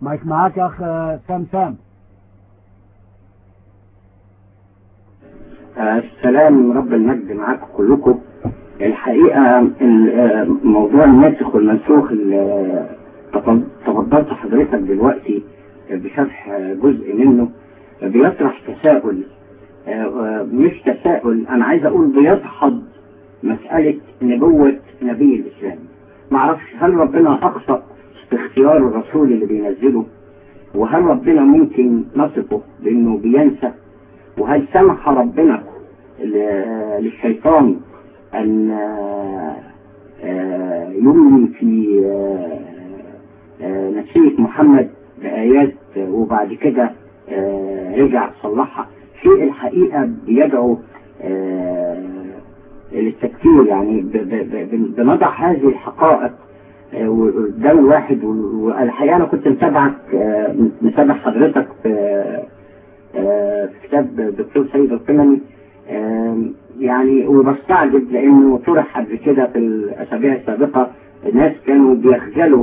المايك معاك يا أخ سام. السلام، رب المجد معاكم كلكم. الحقيقة موضوع الناسخ والمنسوخ اللي تفضلت حضرتك دلوقتي بشرح جزء منه بيطرح تساؤل، مش تساؤل، أنا عايز أقول بيدحض مسألة نبوة نبي الإسلام. معرفش هل ربنا أخطأ في اختيار الرسول اللي بينزله، وهل ربنا ممكن نصفه بأنه بينسى، وهل سمح ربنا للشيطان أن يملي في نفسية محمد بآيات وبعد كده رجع صلحها؟ شيء الحقيقة بيدعو للتفكير. يعني بنضع هذه الحقائق قدام الواحد. والحقيقة أنا كنت متابع حضرتك في كتاب الدكتور سيد القمني، يعني وبستعجب لأنه طرح قبل كده في الأسابيع السابقة الناس كانوا بيخجلوا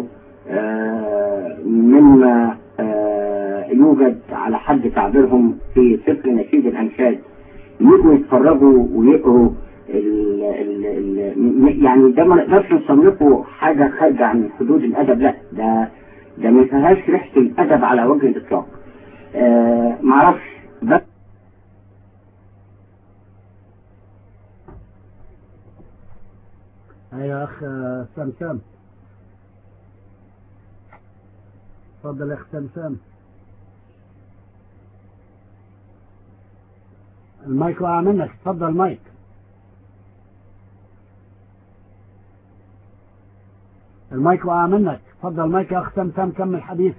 مما يوجد على حد تعبيرهم في سفر نشيد الأنشاد، يجوا يتفرجوا ويقروا يعني ده ما نقدرش نصنفه حاجة خارجة عن حدود الأدب، لا ده ما فيهاش ريحة الأدب على وجه الإطلاق. معرفش بس يا أخ سام. اتفضل يا أخ سام. المايك وقع منك، اتفضل المايك. المايك وقع منك، اتفضل المايك يا أخ سام كمل حديث.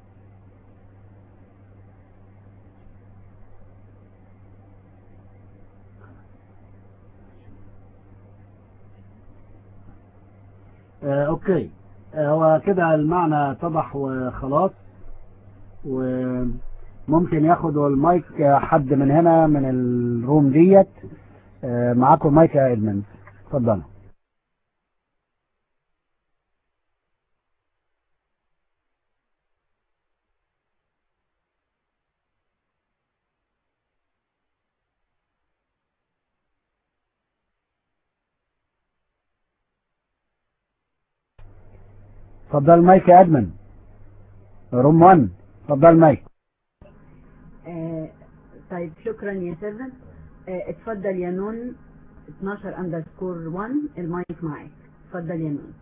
اوكي، هو كده المعنى اتضح وخلاص، وممكن ياخدوا المايك حد من هنا من الروم ديت. معاكم المايك يا ادمن، اتفضل. اتفضل المايك يا ادمن، روم 1، اتفضل المايك. طيب شكرا يا سيفن. اتفضل يا نون 12_1 المايك معاك، اتفضل يا نون.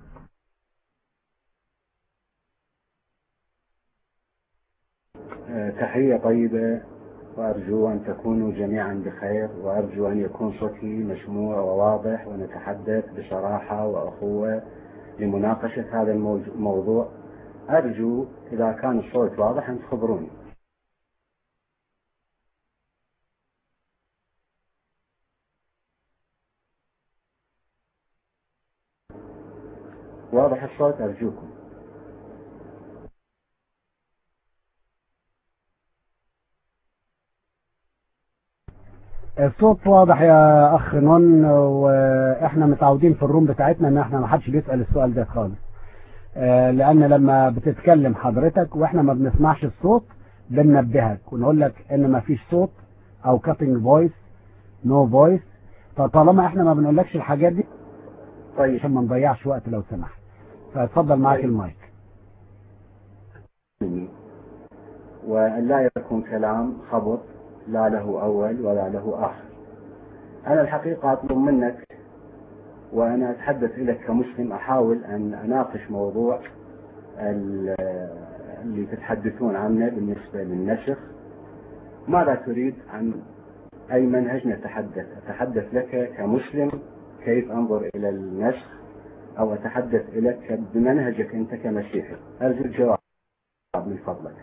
تحية طيبة، وأرجو أن تكونوا جميعا بخير، وأرجو أن يكون صوتي مسموع وواضح، ونتحدث بصراحة وأخوة لمناقشة هذا الموضوع. أرجو إذا كان الصوت واضح أن تخبروني. واضح الصوت؟ أرجوكم. الصوت واضح يا اخ نون، واحنا متعودين في الروم بتاعتنا ان احنا ما حدش بيسأل السؤال ده خالص، لان لما بتتكلم حضرتك واحنا ما بنسمعش الصوت بننبهك ونقول لك ان ما فيش صوت او cutting voice no voice. فطالما احنا ما بنقولكش الحاجات دي طيب عشان ما نضيعش وقت لو سمحت، فاتفضل معاك طيب. المايك. وأن لا يكون كلام خبط لا له أول ولا له آخر. أنا الحقيقة أطلب منك وأنا أتحدث إليك كمسلم، أحاول أن أناقش موضوع اللي تتحدثون عنه بالنسبة للنسخ. ماذا تريد؟ عن أي منهج نتحدث؟ أتحدث لك كمسلم كيف أنظر إلى النسخ، أو أتحدث إليك بمنهجك أنت كمسيحي؟ أرجو الجواب من فضلك.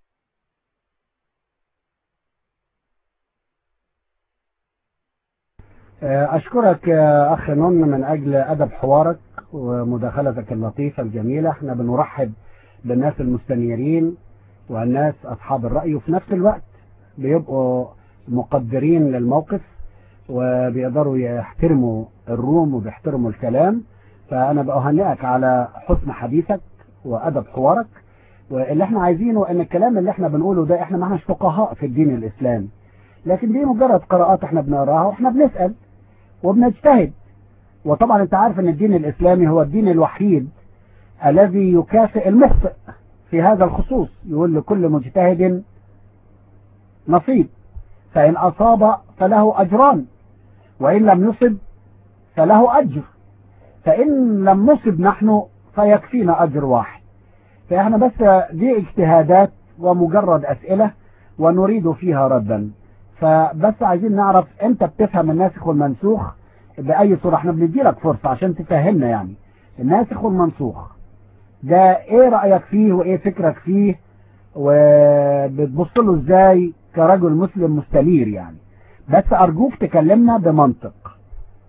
أشكرك يا أخ نون من أجل أدب حوارك ومداخلتك اللطيفة الجميلة. احنا بنرحب بالناس المستنيرين والناس أصحاب الرأي، وفي نفس الوقت بيبقوا مقدرين للموقف وبيقدروا يحترموا الروم وبيحترموا الكلام. فأنا بأهنئك على حسن حديثك وأدب حوارك. واللي احنا عايزينه ان الكلام اللي احنا بنقوله ده، احنا ما احناش فقهاء في الدين الاسلامي، لكن دي مجرد قراءات احنا بنقراها واحنا بنسأل وبنجتهد. وطبعا انت عارف ان الدين الاسلامي هو الدين الوحيد الذي يكافئ المخطئ في هذا الخصوص. يقول لكل مجتهد نصيب، فإن أصاب فله أجران وإن لم يصب فله أجر، فإن لم نصب نحن فيكفينا أجر واحد. فإحنا بس دي اجتهادات ومجرد أسئلة ونريد فيها ردا. فبس عايزين نعرف أنت بتفهم الناسخ والمنسوخ بأي صورة. احنا بنديلك فرصة عشان تفهمنا يعني الناسخ والمنسوخ ده ايه رأيك فيه وايه فكرك فيه، وبتبص له ازاي كرجل مسلم مستنير يعني. بس ارجوك تكلمنا بمنطق،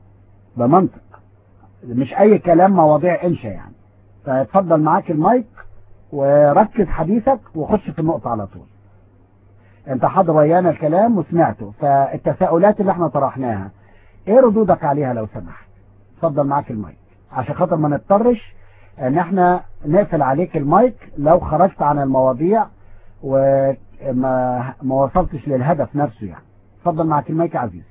مش اي كلام مواضيع انشا يعني. فاتفضل معاك المايك وركز حديثك وخش في النقطة على طول. انت حاضر ويانا الكلام وسمعته، فالتساؤلات اللي احنا طرحناها ايه ردودك عليها لو سمحت؟ اتفضل معاك المايك عشان خاطر ما نضطرش ان احنا نقفل عليك المايك لو خرجت عن المواضيع وما وصلتش للهدف نفسه يعني. اتفضل معاك المايك يا عزيزي.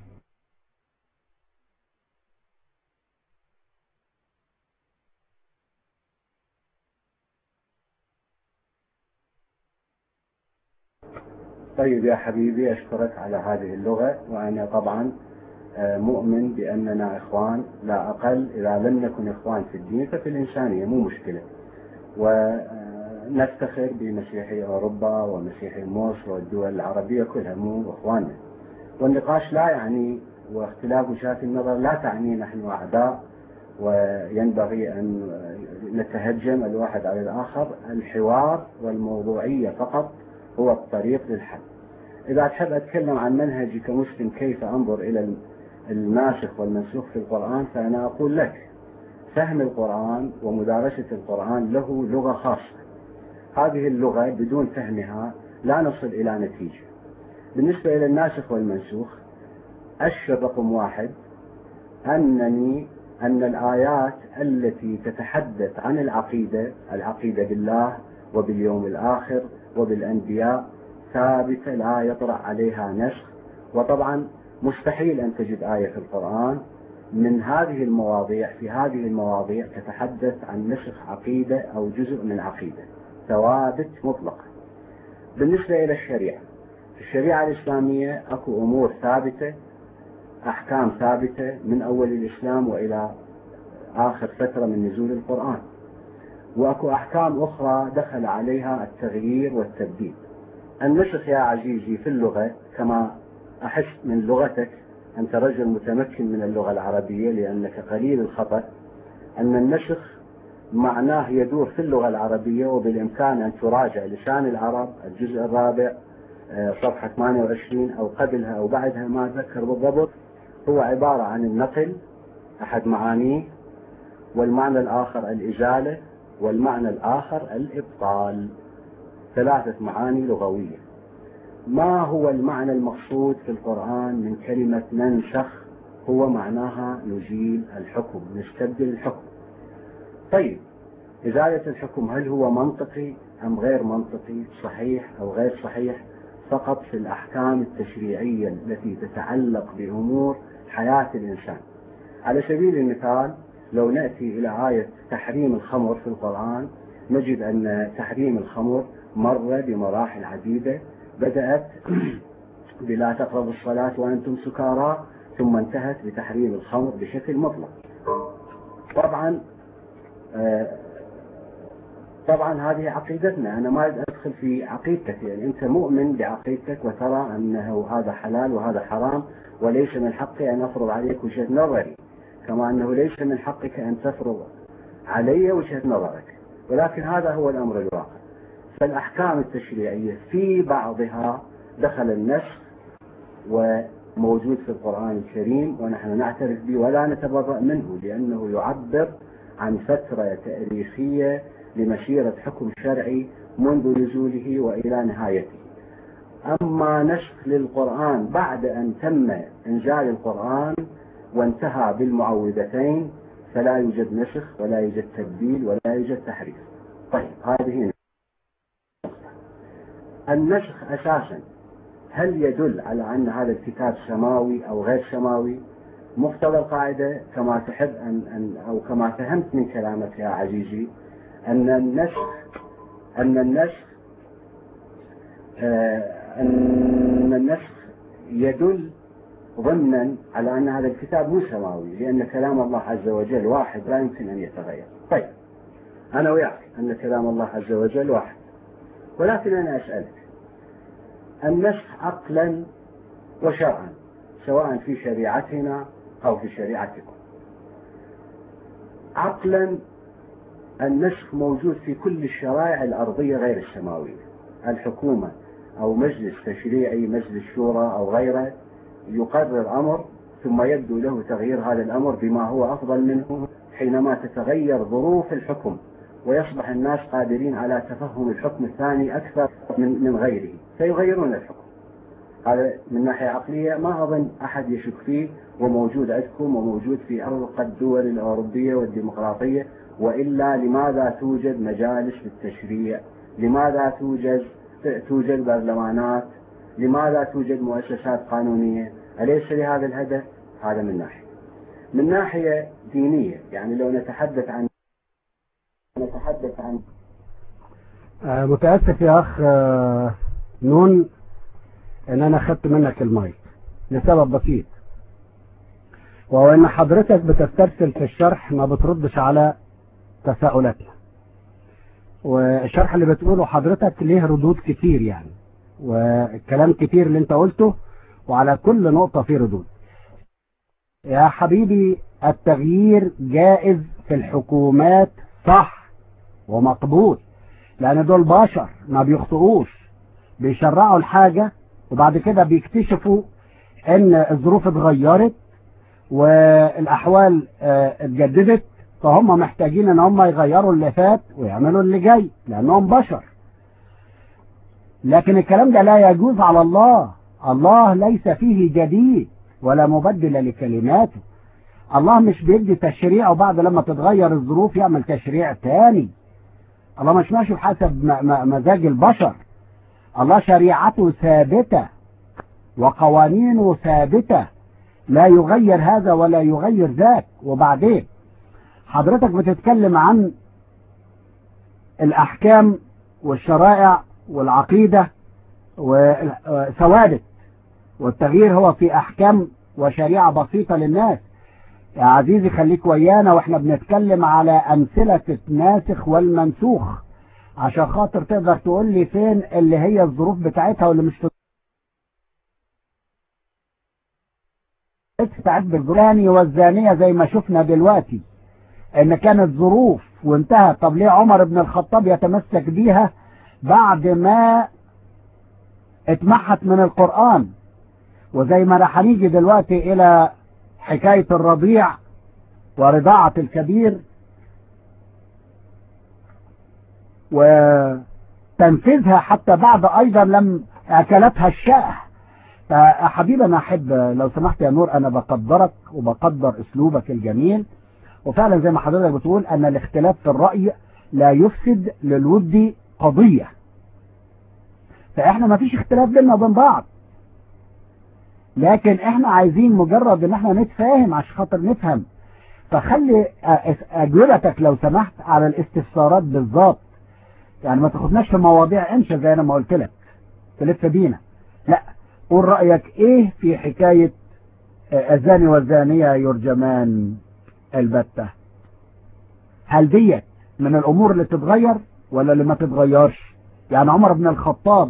طيب يا حبيبي، أشكرك على هذه اللغة، وأنا طبعا مؤمن بأننا إخوان لا أقل، إذا لم نكن إخوان في الدين ففي الإنسانية، مو مشكلة. ونفتخر بمسيحي أوروبا ومسيحي مصر والدول العربية كلها مو إخواننا. والنقاش لا يعني، واختلاف وجهات النظر لا تعني نحن أعداء وينبغي أن نتهجم الواحد على الآخر. الحوار والموضوعية فقط هو الطريق للحل. إذا تحب أتكلم عن منهجي كمسلم كيف أنظر إلى الناسخ والمنسوخ في القرآن، فأنا أقول لك فهم القرآن ومدارسة القرآن له لغة خاصة. هذه اللغة بدون فهمها لا نصل إلى نتيجة. بالنسبة إلى الناسخ والمنسوخ، أشهر رقم واحد أن الآيات التي تتحدث عن العقيدة بالله وباليوم الآخر وبالأنبياء ثابتة لا يطرأ عليها نسخ. وطبعا مستحيل أن تجد آية في القرآن من هذه المواضيع في هذه المواضيع تتحدث عن نسخ عقيدة أو جزء من عقيدة، ثوابت مطلقة. بالنسبة إلى الشريعة الإسلامية أكو أمور ثابتة، أحكام ثابتة من أول الإسلام وإلى آخر فترة من نزول القرآن، وأكو أحكام أخرى دخل عليها التغيير والتبديل. النسخ يا عزيزي في اللغة، كما أحس من لغتك، أنت رجل متمكن من اللغة العربية لأنك قليل الخطأ، أن النسخ معناه يدور في اللغة العربية، وبالإمكان أن تراجع لسان العرب الجزء الرابع صفحة 28 أو قبلها أو بعدها ما أتذكر بالضبط. هو عبارة عن النقل أحد معانيه، والمعنى الآخر الإزالة، والمعنى الآخر الإبطال. 3 معاني لغوية. ما هو المعنى المقصود في القرآن من كلمة ننسخ؟ هو معناها نزيل الحكم، نستبدل الحكم. طيب، إزالة الحكم هل هو منطقي أم غير منطقي، صحيح أو غير صحيح؟ فقط في الأحكام التشريعية التي تتعلق بأمور حياة الإنسان. على سبيل المثال، لو نأتي إلى آية تحريم الخمر في القرآن، نجد أن تحريم الخمر مر بمراحل عديدة، بدأت بلا تقربوا الصلاة وأنتم سكارى، ثم انتهت بتحريم الخمر بشكل مطلق. طبعا هذه عقيدتنا، أنا ما أدخل في عقيدتك، يعني أنت مؤمن بعقيدتك وترى أنه هذا حلال وهذا حرام، وليس من حقي أن أفرض عليك وجهة نظري، كما أنه ليس من حقك أن تفرض علي وجهة نظرك، ولكن هذا هو الأمر الواقع. فالأحكام التشريعية في بعضها دخل النسخ وموجود في القرآن الكريم، ونحن نعترف به ولا نتبرأ منه، لأنه يعبر عن فترة تاريخية لمسيرة حكم شرعي منذ نزوله وإلى نهايته. أما نسخ للقرآن بعد أن تم إنزال القرآن وانتهى بالمعوذتين فلا يوجد نسخ ولا يوجد تبديل ولا يوجد تحريف. طيب، هذه النسخ أساسا هل يدل على أن هذا الكتاب سماوي أو غير سماوي؟ مقتضى القاعدة كما تحب أو كما فهمت من كلامك يا عزيزي أن النسخ يدل ضمنا على أن هذا الكتاب مو سماوي، لأن كلام الله عز وجل واحد لا يمكن أن يتغير. طيب أنا وياك أن كلام الله عز وجل واحد، ولكن أنا أسألك، النسخ عقلا وشرعا سواء في شريعتنا أو في شريعتكم، عقلا النسخ موجود في كل الشرائع الأرضية غير السماوية. الحكومة أو مجلس تشريعي، مجلس شورى أو غيره، يقرر أمر ثم يبدو له تغيير هذا الأمر بما هو أفضل منه حينما تتغير ظروف الحكم ويصبح الناس قادرين على تفهم الحكم الثاني أكثر من غيره فيغيرون الحكم. هذا من ناحية عقلية ما أظن أحد يشك فيه، وموجود عندكم وموجود في أرقى الدول الأوروبية والديمقراطية. وإلا لماذا توجد مجالس للتشريع؟ لماذا توجد برلمانات؟ لماذا توجد مؤسسات قانونية؟ أليس لهذا الهدف؟ هذا من ناحية دينية، يعني لو نتحدث عن متأسف يا أخ نون ان انا خدت منك المايك لسبب بسيط، وهو ان حضرتك بتسترسل في الشرح ما بتردش على تساؤلاتنا، والشرح اللي بتقوله حضرتك ليه ردود كتير يعني، والكلام كتير اللي انت قلته وعلى كل نقطة فيه ردود. يا حبيبي التغيير جائز في الحكومات صح ومقبول، لان دول بشر ما بيخطئوش، بيشرعوا الحاجة وبعد كده بيكتشفوا ان الظروف اتغيرت والاحوال اتجددت، فهم محتاجين ان هم يغيروا اللي فات ويعملوا اللي جاي لانهم بشر. لكن الكلام ده لا يجوز على الله. الله ليس فيه جديد ولا مبدل لكلماته. الله مش بيدي تشريع وبعد لما تتغير الظروف يعمل تشريع تاني. الله مش ماشي بحسب مزاج البشر. الله شريعته ثابتة وقوانينه ثابتة، لا يغير هذا ولا يغير ذاك. وبعدين حضرتك بتتكلم عن الأحكام والشرائع والعقيدة وثوابت، والتغيير هو في أحكام وشريعة بسيطة للناس. يا عزيزي خليك ويانا واحنا بنتكلم على أمثلة الناسخ والمنسوخ عشان خاطر تقدر تقول لي فين اللي هي الظروف بتاعتها واللي مش بتاعت بالزاني والزانية زي ما شفنا دلوقتي ان كانت ظروف وانتهت. طب ليه عمر بن الخطاب يتمسك بيها بعد ما اتمحت من القرآن؟ وزي ما رح هنيجي دلوقتي الى حكاية الرضيع ورضاعة الكبير وتنفيذها حتى بعد ايضا لم اكلتها الشاه. فحبيبي انا احب لو سمحت يا نور، انا بقدرك وبقدر اسلوبك الجميل، وفعلا زي ما حضرتك بتقول ان الاختلاف في الرأي لا يفسد للود قضية. فاحنا ما فيش اختلاف بيننا وبين بعض، لكن احنا عايزين مجرد ان احنا نتفاهم عشان خاطر نفهم. فخلي اجوبتك لو سمحت على الاستفسارات بالظبط، يعني ما تاخدناش في مواضيع انشا زي انا ما قلت لك تلف بينا. لا، قول رأيك ايه في حكاية الزاني والزانية يرجمان البتة؟ هل ديت من الامور اللي تتغير ولا اللي ما تتغيرش؟ يعني عمر بن الخطاب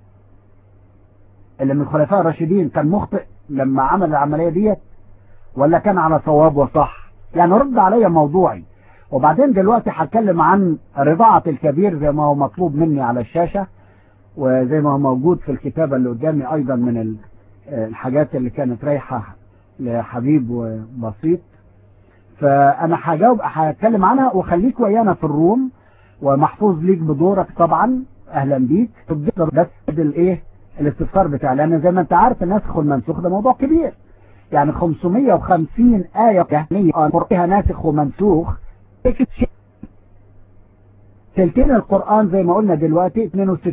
اللي من الخلفاء الراشدين كان مخطئ لما عمل العملية ديت ولا كان على صواب وصح؟ يعني رد عليا موضوعي. وبعدين دلوقتي هتكلم عن رضاعة الكبير زي ما هو مطلوب مني على الشاشة، وزي ما هو موجود في الكتابة اللي قدامي ايضا من الحاجات اللي كانت رايحة لحبيب وبسيط. فانا هتكلم عنها، وخليك ويانا في الروم ومحفوظ ليك بدورك طبعا. اهلا بيك. بس الايه الاستفسار بتاعي، لان زي ما انت عارف الناسخ والمنسوخ ده موضوع كبير. يعني 550 آية كهنية فيها ناسخ ومنسوخ. تلتين القرآن زي ما قلنا دلوقتي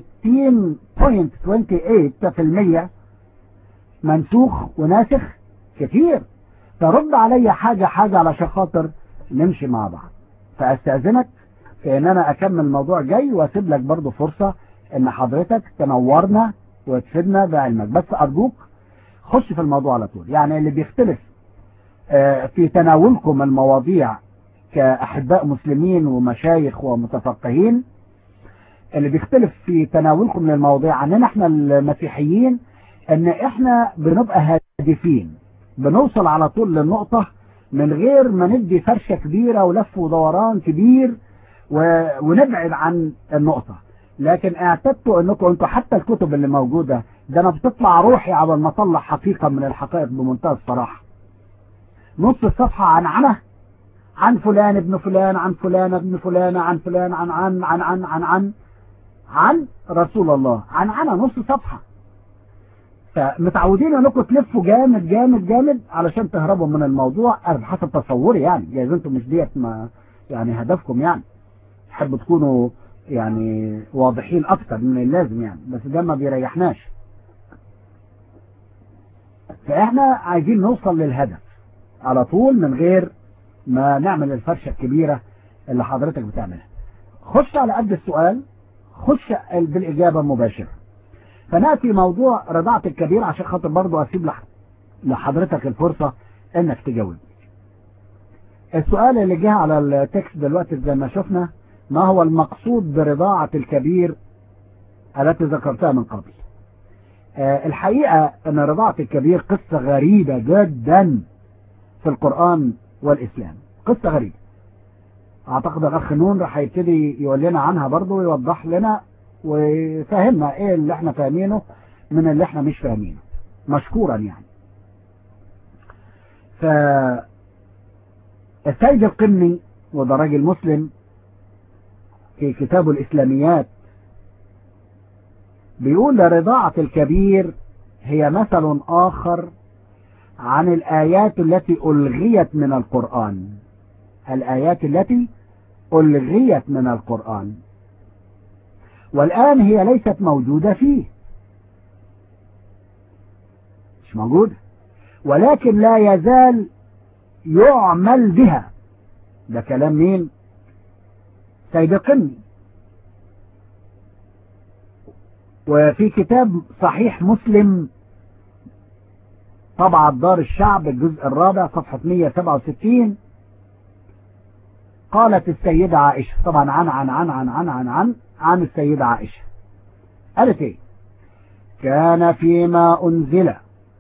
62.28% منسوخ وناسخ كتير. ترد علي حاجة حاجة علشان خاطر نمشي مع بعض. فاستأذنك في ان انا اكمل الموضوع جاي، واسيب لك برضو فرصة ان حضرتك تنورنا وتفيدنا بعلمك. بس ارجوك خش في الموضوع على طول. يعني اللي بيختلف في تناولكم المواضيع كأحباء مسلمين ومشايخ ومتفقهين، اللي بيختلف في تناولكم للمواضيع عننا احنا المسيحيين، ان احنا بنبقى هادفين، بنوصل على طول للنقطة من غير ما ندي فرشة كبيرة ولف ودوران كبير ونبعد عن النقطة. لكن اعتدتوا انكم انتوا حتى الكتب اللي موجودة ده انا بتطلع روحي على ما اطلع حقيقة من الحقائق بمنتهى الصراحة. نص الصفحة عن فلان ابن فلان، عن فلان ابن فلان، عن فلان، عن رسول الله، عن نص صفحة. فمتعودين انكم تلفوا جامد جامد جامد علشان تهربوا من الموضوع. انا بحسب تصوري يعني، جايز انتم مش ديت ما يعني هدفكم، يعني تحبوا تكونوا يعني واضحين اكتر من اللازم يعني، بس ده ما بيريحناش. فاحنا عايزين نوصل للهدف على طول من غير ما نعمل الفرشة الكبيرة اللي حضرتك بتعملها. خش على قد السؤال، خش بالإجابة مباشرة. فنأتي موضوع رضاعة الكبير عشان خاطر برضو أسيب لحضرتك الفرصة إنك تجاوب. السؤال اللي جه على التكست دلوقتي زي ما شفنا، ما هو المقصود برضاعة الكبير التي ذكرتها من قبل؟ الحقيقة أن رضاعة الكبير قصة غريبة جدا في القرآن والإسلام، قصة غريبة. أعتقد الأخ نون راح يبتدي يقول لنا عنها برضو، ويوضح لنا ويفهمنا إيه اللي احنا فاهمينه من اللي احنا مش فاهمينه، مشكورا يعني. فالسيد القمي وده راجل مسلم في كتابه الإسلاميات بيقول رضاعة الكبير هي مثل آخر عن الآيات التي ألغيت من القرآن. الآيات التي ألغيت من القرآن والآن هي ليست موجودة فيه، مش موجودة، ولكن لا يزال يعمل بها. ده كلام مين؟ سيد القمي. وفي كتاب صحيح مسلم طبعة دار الشعب الجزء الرابع صفحة 167 قالت السيدة عائشة، طبعا عن السيدة عائشة، قالت ايه؟ كان فيما أنزل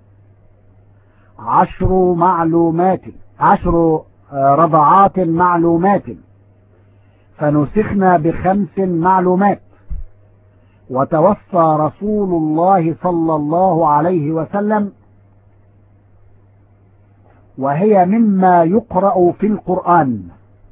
10 رضعات معلومات فنسخنا ب5 معلومات، وتوفى رسول الله صلى الله عليه وسلم وهي مما يقرأ في القرآن.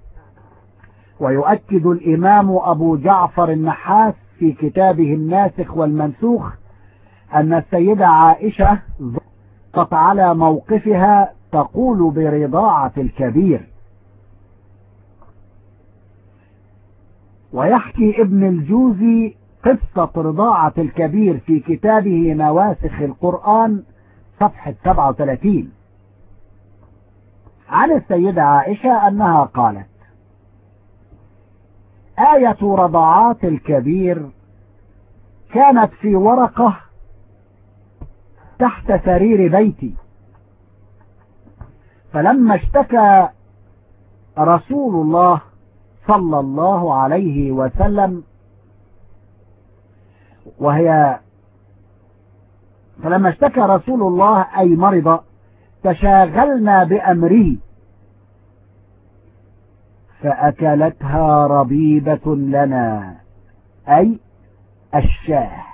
ويؤكد الإمام أبو جعفر النحاس في كتابه الناسخ والمنسوخ أن السيدة عائشة ضغطت على موقفها تقول برضاعة الكبير. ويحكي ابن الجوزي قصة رضاعة الكبير في كتابه نواسخ القرآن صفحة 37 عن السيدة عائشة أنها قالت: آية رضاعات الكبير كانت في ورقة تحت سرير بيتي، فلما اشتكى رسول الله صلى الله عليه وسلم فلما اشتكى رسول الله أي مرض تشاغلنا بأمره فأكلتها ربيبة لنا أي الشاه،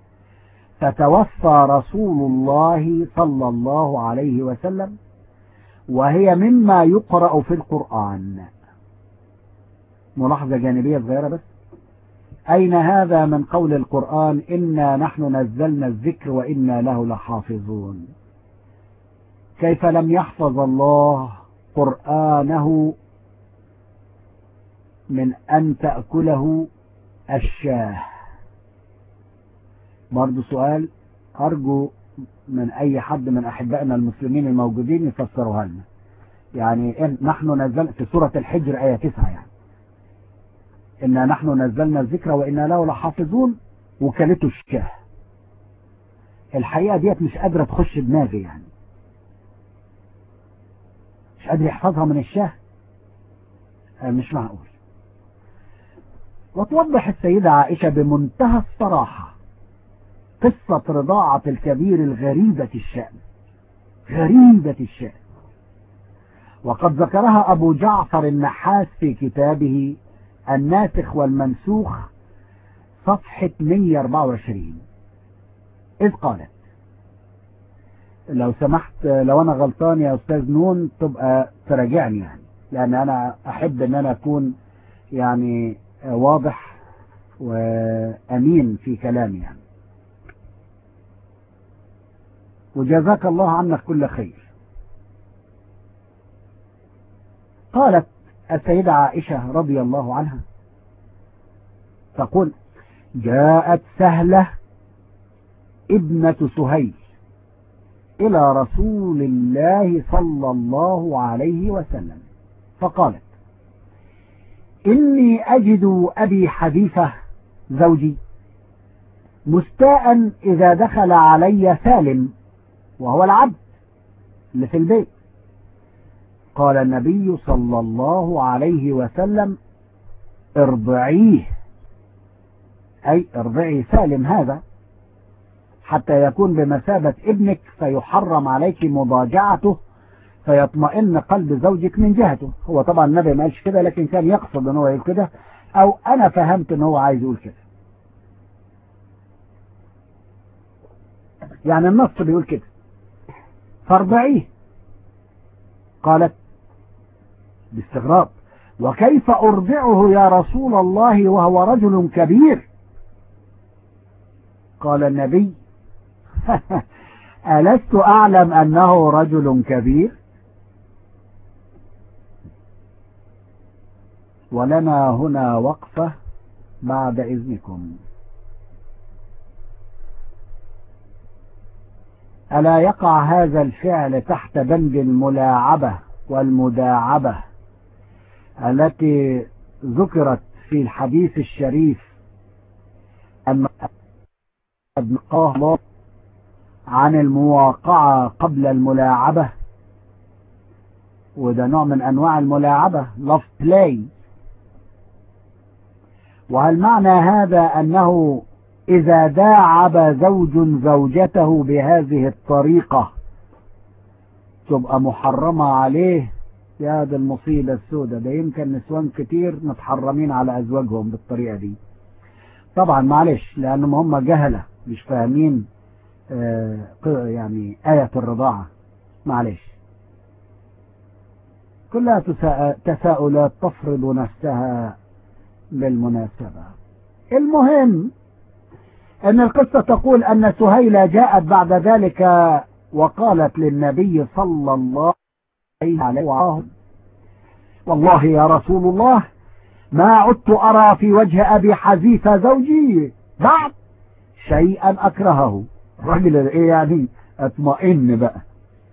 فتوفى رسول الله صلى الله عليه وسلم وهي مما يقرأ في القرآن. ملاحظة جانبية صغيرة بس، أين هذا من قول القرآن إنا نحن نزلنا الذكر وإنا له لحافظون؟ كيف لم يحفظ الله قرآنه من أن تأكله الشاه؟ برضو سؤال أرجو من أي حد من أحبائنا المسلمين الموجودين يفسروها لنا. يعني نحن نزل في سورة الحجر آية 9 يعني إنا نحن نزلنا الذكر وإنا له لحافظون وكلته الشاه. الحقيقة ديت مش قادرة تخش دماغي، يعني مش قادر يحفظها من الشاه، مش معقول. وتوضح السيدة عائشة بمنتهى الصراحة قصة رضاعة الكبير الغريبة الشأن، غريبة الشأن، وقد ذكرها أبو جعفر النحاس في كتابه الناسخ والمنسوخ صفحة 124، إذ قالت، لو سمحت لو أنا غلطان يا أستاذ نون تبقى تراجعني، يعني لأن أنا أحب أن أنا أكون يعني واضح وأمين في كلامي يعني. وجزاك الله عنك كل خير. قالت السيدة عائشة رضي الله عنها تقول: جاءت سهلة ابنة سهيل إلى رسول الله صلى الله عليه وسلم فقالت: إني أجد أبي حذيفة زوجي مستاء إذا دخل علي سالم وهو العبد اللي في البيت. قال النبي صلى الله عليه وسلم: ارضعيه، أي ارضعي سالم هذا حتى يكون بمثابة ابنك، فيحرم عليك مضاجعته فيطمئن قلب زوجك من جهته. هو طبعا النبي ما قالش كده، لكن كان يقصد ان هو يقول كده، او انا فهمت ان هو عايز يقول كده، يعني النص بيقول كده فارضعيه. قالت باستغراب: وكيف ارضعه يا رسول الله وهو رجل كبير؟ قال النبي: ألست أعلم أنه رجل كبير؟ ولنا هنا وقفة بعد إذنكم. ألا يقع هذا الفعل تحت بند الملاعبة والمداعبة التي ذكرت في الحديث الشريف أن الله عن المواقعة قبل الملاعبة؟ وده نوع من أنواع الملاعبة، love play. وهل معنى هذا أنه إذا داعب زوج زوجته بهذه الطريقة تبقى محرمة عليه؟ يا ده المصيبة السوداء، ده يمكن نسوان كتير متحرمين على أزواجهم بالطريقة دي. طبعا معلش لأنهم هم جهلة مش فاهمين يعني آية الرضاعة، معلش كلها تساؤلات تفرض نفسها بالمناسبة. المهم أن القصة تقول أن سهيلة جاءت بعد ذلك وقالت للنبي صلى الله عليه وسلم: والله يا رسول الله ما عدت أرى في وجه أبي حذيفة زوجي بعد شيئا أكرهه. الراجل إيه يعني؟ اطمئن بقى.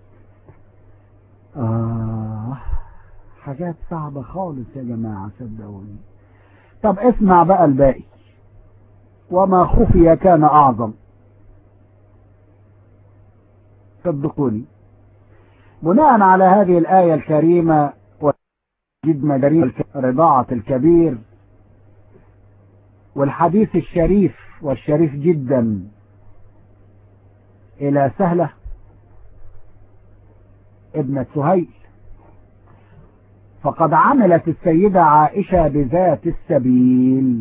حاجات صعبة خالص يا جماعة صدقوني. طب اسمع بقى الباقي: وما خفي كان أعظم. صدقوني بناء على هذه الآية الكريمة وجد مداريس رضاعة الكبير والحديث الشريف والشريف جدا إلى سهلة ابنة سهيل، فقد عملت السيدة عائشة بذات السبيل.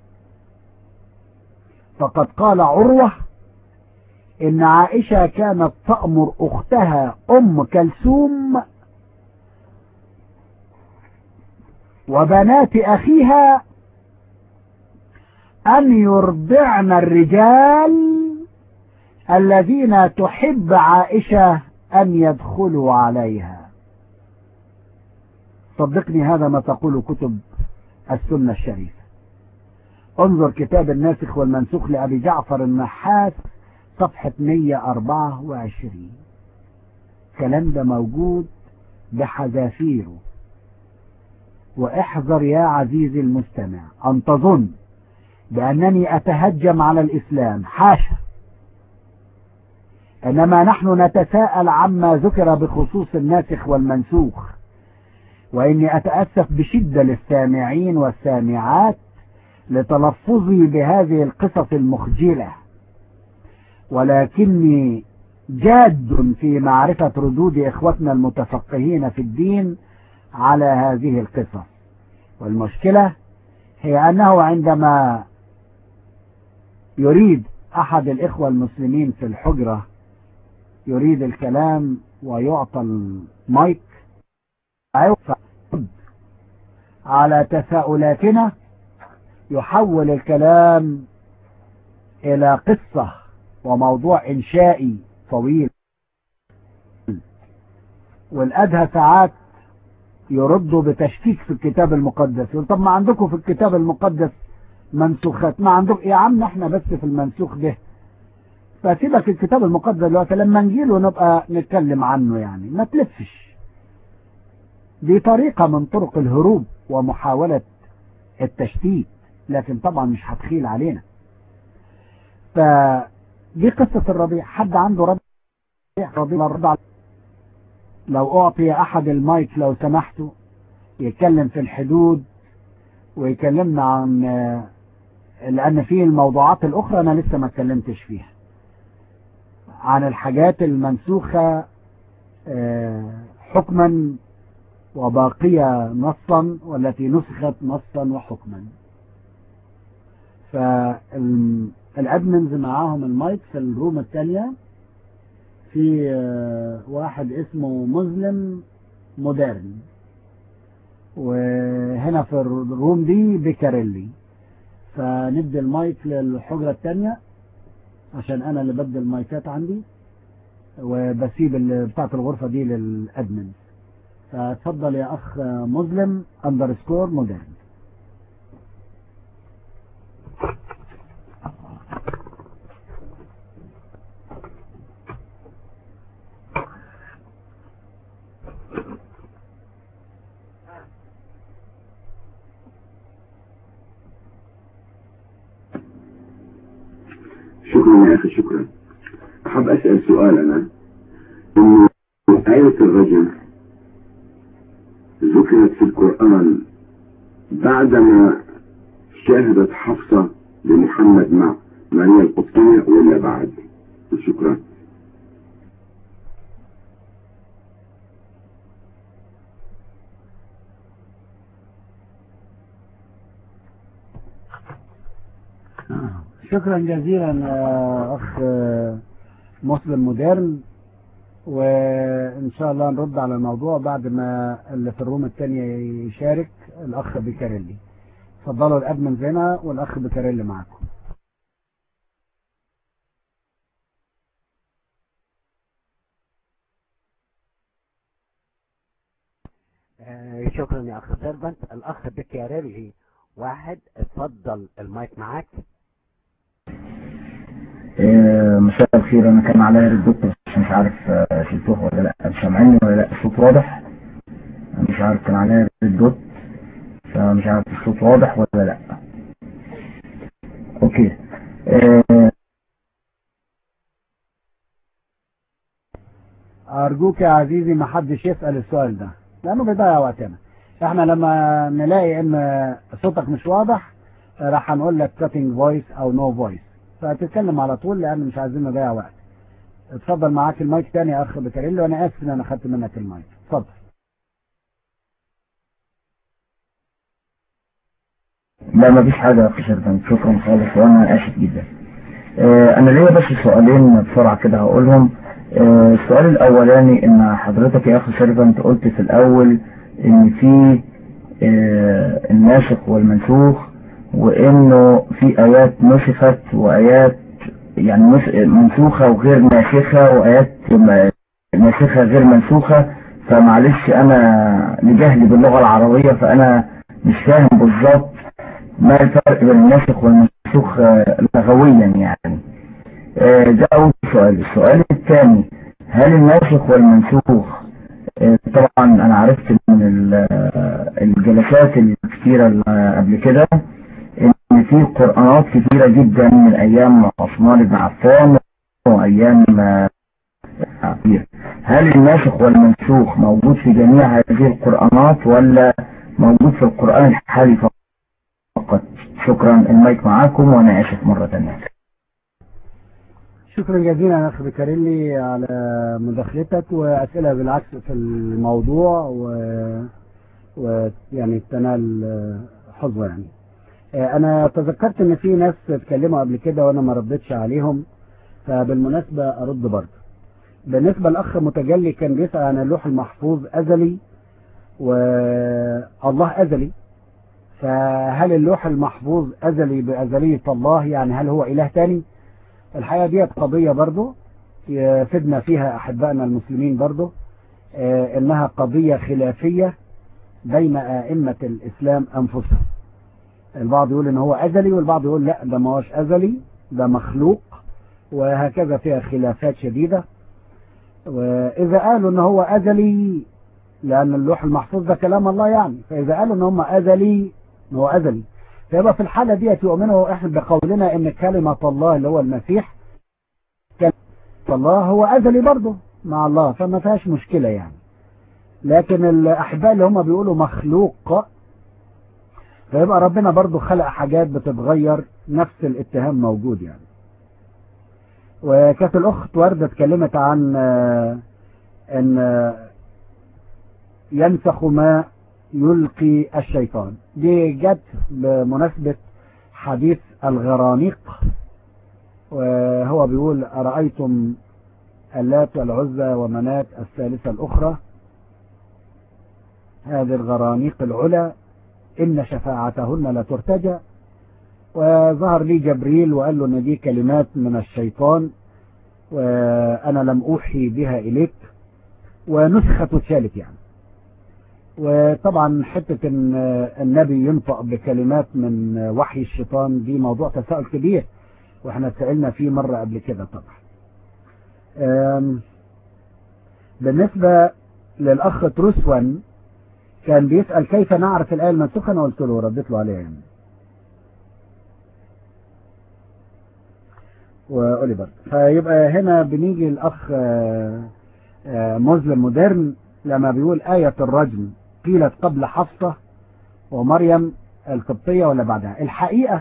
فقد قال عروة إن عائشة كانت تأمر أختها أم كلثوم وبنات أخيها أن يرضعن الرجال الذين تحب عائشة أن يدخلوا عليها. صدقني هذا ما تقول كتب السنة الشريفة. انظر كتاب الناسخ والمنسوخ لأبي جعفر النحاس صفحة 124. الكلام ده موجود بحذافيره. واحذر يا عزيزي المستمع أن تظن بأنني أتهجم على الإسلام، حاشا، إنما نحن نتساءل عما ذكر بخصوص الناسخ والمنسوخ. وإني أتأسف بشدة للسامعين والسامعات لتلفظي بهذه القصص المخجلة، ولكني جاد في معرفة ردود إخوتنا المتفقهين في الدين على هذه القصص. والمشكلة هي أنه عندما يريد أحد الإخوة المسلمين في الحجرة يريد الكلام ويعطى المايك على تساؤلاتنا، يحول الكلام إلى قصة وموضوع إنشائي طويل، والأدهى ساعات يردوا بتشكيك في الكتاب المقدس. يقول طب ما عندكم في الكتاب المقدس منسوخات، ما عندكم يا عم، احنا بس في المنسوخ ده، فسيبك الكتاب المقدس دلوقتي لما نجيله نبقى نتكلم عنه، يعني ما تلفش. دي طريقة من طرق الهروب ومحاولة التشتيت، لكن طبعا مش هتخيل علينا. فدي قصة الربيع. حد عنده ربيع؟ لو أعطي أحد المايك لو سمحتوا يتكلم في الحدود ويكلمنا عن، لأن فيه الموضوعات الأخرى أنا لسه ما اتكلمتش فيها، عن الحاجات المنسوخة حكما وباقية نصا، والتي نسخت نصا وحكما. فالأدمنز معاهم المايك في الروم الثانية، في واحد اسمه مسلم مودرن، وهنا في الروم دي بيكاريلي. فندي المايك للحجرة الثانية عشان انا اللي بدي المايكات عندي، وبسيب بتاعت الغرفة دي للأدمنز. فتفضل يا اخ مسلم _ مودرن. شكرا يا أخي، شكرا. أحب أسأل سؤال أنا، إنه آية الرجم ذكرت في القرآن بعدما شاهدت حفصة لمحمد مع ماريا القبطية ولا بعد؟ شكرا. شكرا جزيلا اخ مسلم مودرن، وان شاء الله نرد على الموضوع بعد ما اللي في الروم الثانية يشارك الاخ بيكاريلي. اتفضلوا الادمن زينا والاخ بيكاريلي معاكم. شكرا يا اخ سيرفنت. الاخ بيكاريلي واحد، اتفضل المايك معاك. مساء الخير. انا كان عليا الدكتور بس مش عارف شلتوه ولا لا، سامعني ولا لا؟ الصوت واضح؟ مش عارف، كان عليا الدوت فمش عارف الصوت واضح ولا لا. اوكي. ارجوك يا عزيزي ما حدش يسأل السؤال ده لانه بيضيع وقتنا. احنا لما نلاقي ان صوتك مش واضح راح هنقول لك cutting voice او no voice، فتتكلم على طول لان مش عايزين نضيع وقت. اتفضل معاك المايك تاني يا اخ بيكاريلي، وانا اسف ان انا خدت منك المايك. اتفضل. لا مفيش حاجة يا اخ سيرفنت، شكرا خالص وانا اسف جدا. انا ليا بس سؤالين بسرعة كده هقولهم. السؤال الاولاني ان حضرتك يا اخ سيرفنت قلت في الاول ان في الناسخ والمنسوخ، وانه في ايات نسخت وايات يعني منسوخة وغير ناسخة، وايات ناسخة غير منسوخة. فمعلش انا لجهلي باللغة العربية فانا مش فاهم بالظبط ما الفرق بين الناسخ والمنسوخ لغويا يعني. ده أول سؤال. السؤال الثاني، هل الناسخ والمنسوخ طبعا أنا عرفت من الجلسات الكثيرة اللي قبل كده إن في قرآنات كثيرة جدا من أيام عثمان بن عفان وأيام هل الناسخ والمنسوخ موجود في جميع هذه القرآنات ولا موجود في القرآن الحالي فقط؟ شكرا. المايك معاكم وأنا آسف مرة ثانية. شكرا جزيلا يا أخي بكاريلي على مداخلتك وأسئلة بالعكس في الموضوع ويعني تنال حظوة يعني. أنا تذكرت إن في ناس اتكلموا قبل كده وأنا ما ردتش عليهم، فبالمناسبة أرد برضه. بالنسبة للأخ متجلي كان بيسأل عن اللوح المحفوظ أزلي والله أزلي، فهل اللوح المحفوظ أزلي بأزلية الله؟ يعني هل هو إله تاني؟ الحقيقة دي قضية برضو يفيدنا فيها أحبائنا المسلمين برضو، إنها قضية خلافية بين أئمة الإسلام أنفسهم. البعض يقول إن هو أزلي والبعض يقول لا ده ما هوش أزلي، ده مخلوق، وهكذا فيها خلافات شديدة. وإذا قالوا إن هو أزلي لأن اللوح المحفوظ ده كلام الله يعني، فإذا قالوا إن هم أزلي إن هو أزلي، فيبقى في الحالة دي يؤمنوا إحنا بقولنا إن كلمة الله اللي هو المسيح كلمة الله هو أزلي برضه مع الله، فما فيهاش مشكلة يعني. لكن الأحباء اللي هم بيقولوا مخلوق، فيبقى ربنا برضه خلق حاجات بتتغير، نفس الاتهام موجود يعني. وكانت الأخت وردة اتكلمت عن أن ينسخ ما يلقي الشيطان، دي جت بمناسبة حديث الغرانيق، وهو بيقول أرأيتم اللات والعزى ومنات الثالثة الأخرى هذه الغرانيق العلا إن شفاعتهن لا ترتجى. وظهر لي جبريل وقال له ان دي كلمات من الشيطان وانا لم اوحي بها اليك، ونسخة اتشالت يعني. وطبعا حتة ان النبي ينطق بكلمات من وحي الشيطان دي موضوع تساؤل كبير، واحنا اتسألنا فيه مرة قبل كده طبعا. بالنسبة للأخ تروسوان كان بيسأل كيف نعرف الآية المنسوخة، أنا قلت له رديت له عليها يعني. وأوليفر فيبقى هنا بنيجي الأخ مسلم مودرن لما بيقول آية الرجم قيلت قبل حفصة ومريم القبطية ولا بعدها. الحقيقة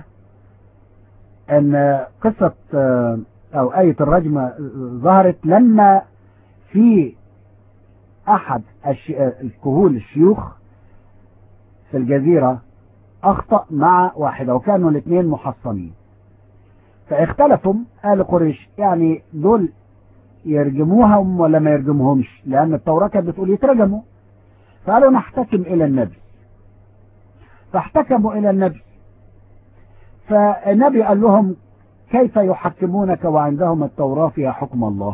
أن قصة أو آية الرجم ظهرت لما في أحد الكهول الشيوخ في الجزيرة أخطأ مع واحدة وكانوا الاثنين محصنين، فاختلفوا آل قريش يعني دول يرجموهم ولا ما يرجمهمش، لأن التوراة كانت بتقول يترجموا، فقالوا نحتكم إلى النبي، فاحتكموا إلى النبي، فالنبي قال لهم كيف يحكمونك وعندهم التوراة فيها حكم الله،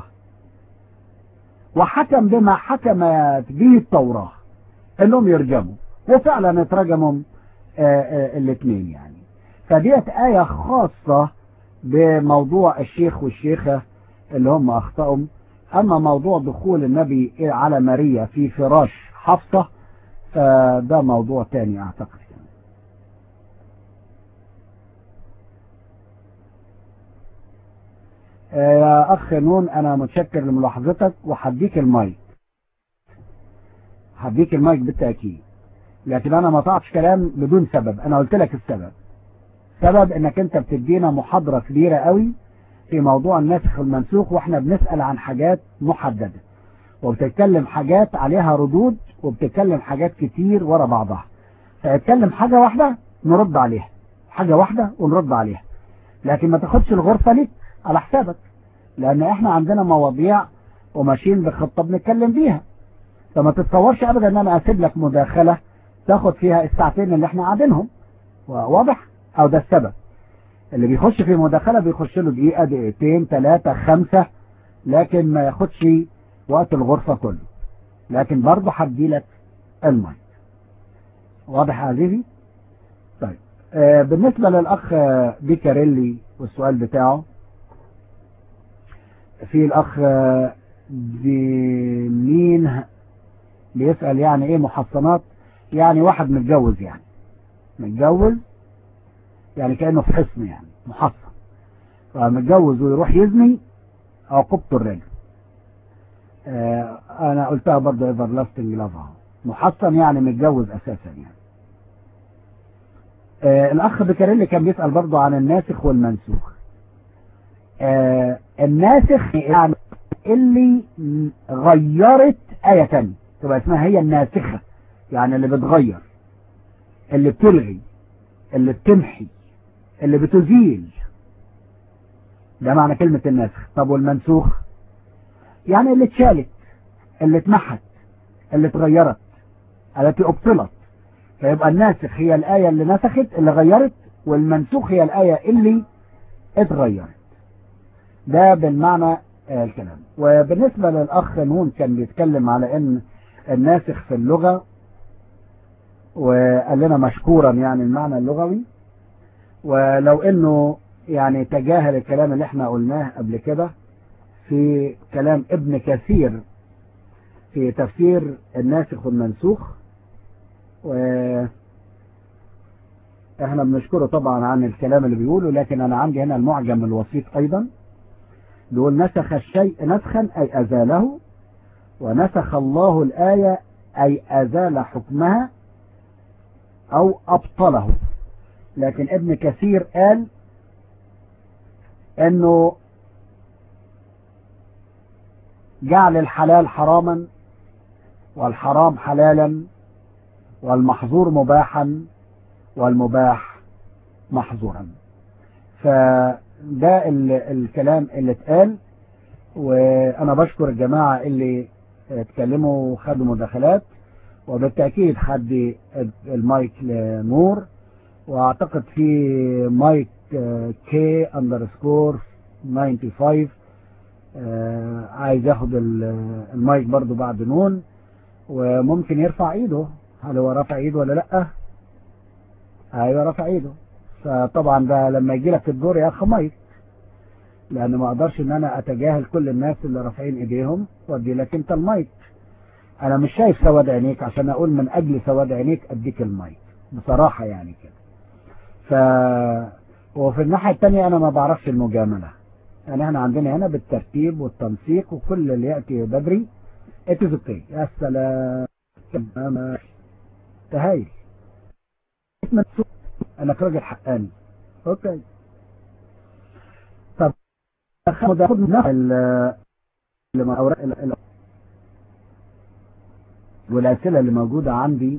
وحكم بما حكمت به التوراة انهم يرجموا، وفعلا اترجموا الاثنين يعني. فديت آية خاصة بموضوع الشيخ والشيخة اللي هم اخطأوا. اما موضوع دخول النبي على ماريا في فراش حفصة فده موضوع تاني اعتقد يعني. يا اخ نون انا متشكر لملاحظتك وحديك المايك، هديك المايك بالتأكيد، لكن انا ما طلعتش كلام بدون سبب. انا قلت لك السبب، سبب انك انت بتدينا محاضرة كبيرة قوي في موضوع الناسخ والمنسوخ، واحنا بنسأل عن حاجات محددة وبتتكلم حاجات عليها ردود وبتتكلم حاجات كتير ورا بعضها، فاتكلم حاجة واحدة نرد عليها، حاجة واحدة ونرد عليها، لكن ما تاخدش الغرفة ليك على حسابك، لان احنا عندنا مواضيع وماشيين بخطة بنتكلم بيها، فما تتصورش ابدا ان انا اسيب لك مداخلة تاخد فيها الساعتين اللي احنا قاعدينهم. واضح؟ او ده السبب، اللي بيخش في مداخلة بيخش له دقيقة دقيقتين 3 5، لكن ما ياخدش وقت الغرفة كله، لكن برضه هدي لك المايك. واضح يا عزيزي؟ بالنسبة للأخ بيكاريلي والسؤال بتاعه، في الأخ مين بيسأل يعني إيه محصنات؟ يعني واحد متجوز، يعني متجوز يعني كأنه في حصن، يعني محصن، فمتجوز ويروح يزني عقوبته الرجم. أنا قلتها برضه everlasting love، محصن يعني متجوز أساسا يعني. الأخ بكاريلي كان بيسأل برضه عن الناسخ والمنسوخ. الناسخ يعني اللي غيرت آية تانية تبقى اسمها هي الناسخة، يعني اللي بتغير، اللي بتلغي، اللي بتمحي، اللي بتزيل، ده معنى كلمة الناسخ. طب والمنسوخ؟ يعني اللي اتشالت، اللي اتمحت، اللي اتغيرت، التي ابطلت. فيبقى الناسخ هي الآية اللي نسخت اللي غيرت، والمنسوخ هي الآية اللي اتغيرت. ده بالمعنى الكلام. وبالنسبة للأخ نون كان بيتكلم على ان الناسخ في اللغة، وقال لنا مشكورا يعني المعنى اللغوي، ولو انه يعني تجاهل الكلام اللي احنا قلناه قبل كده في كلام ابن كثير في تفسير الناسخ والمنسوخ، واحنا بنشكره طبعا عن الكلام اللي بيقوله. لكن انا عندي هنا المعجم الوسيط ايضا بيقول نسخ الشيء نسخا اي ازاله، ونسخ الله الآية اي ازال حكمها او ابطله. لكن ابن كثير قال انه جعل الحلال حراما والحرام حلالا والمحظور مباحا والمباح محظورا. فده الكلام اللي اتقال. وانا بشكر الجماعة اللي اتكلموا وخدوا مداخلات، وبالتأكيد حد المايك لنور، واعتقد في مايك K_95 عايز ياخد المايك برضو بعد نون، وممكن يرفع ايده. هل هو رفع ايده ولا لا؟ ايوه رفع ايده. فطبعا ده لما يجي لك الدور يا اخ مايك، لان ما اقدرش ان انا اتجاهل كل الناس اللي رافعين ايديهم وادي لك انت المايك. انا مش شايف سواد عينيك عشان اقول من اجل سواد عينيك اديك المايك بصراحة يعني كده. وفي الناحية التانية انا ما بعرفش المجاملة، يعني احنا عندنا هنا بالترتيب والتنسيق، وكل اللي يأتي بدري اتزقي. يا سلام تهايل انك راجل حقاني. اوكي طب خد والاسئله اللي موجوده عندي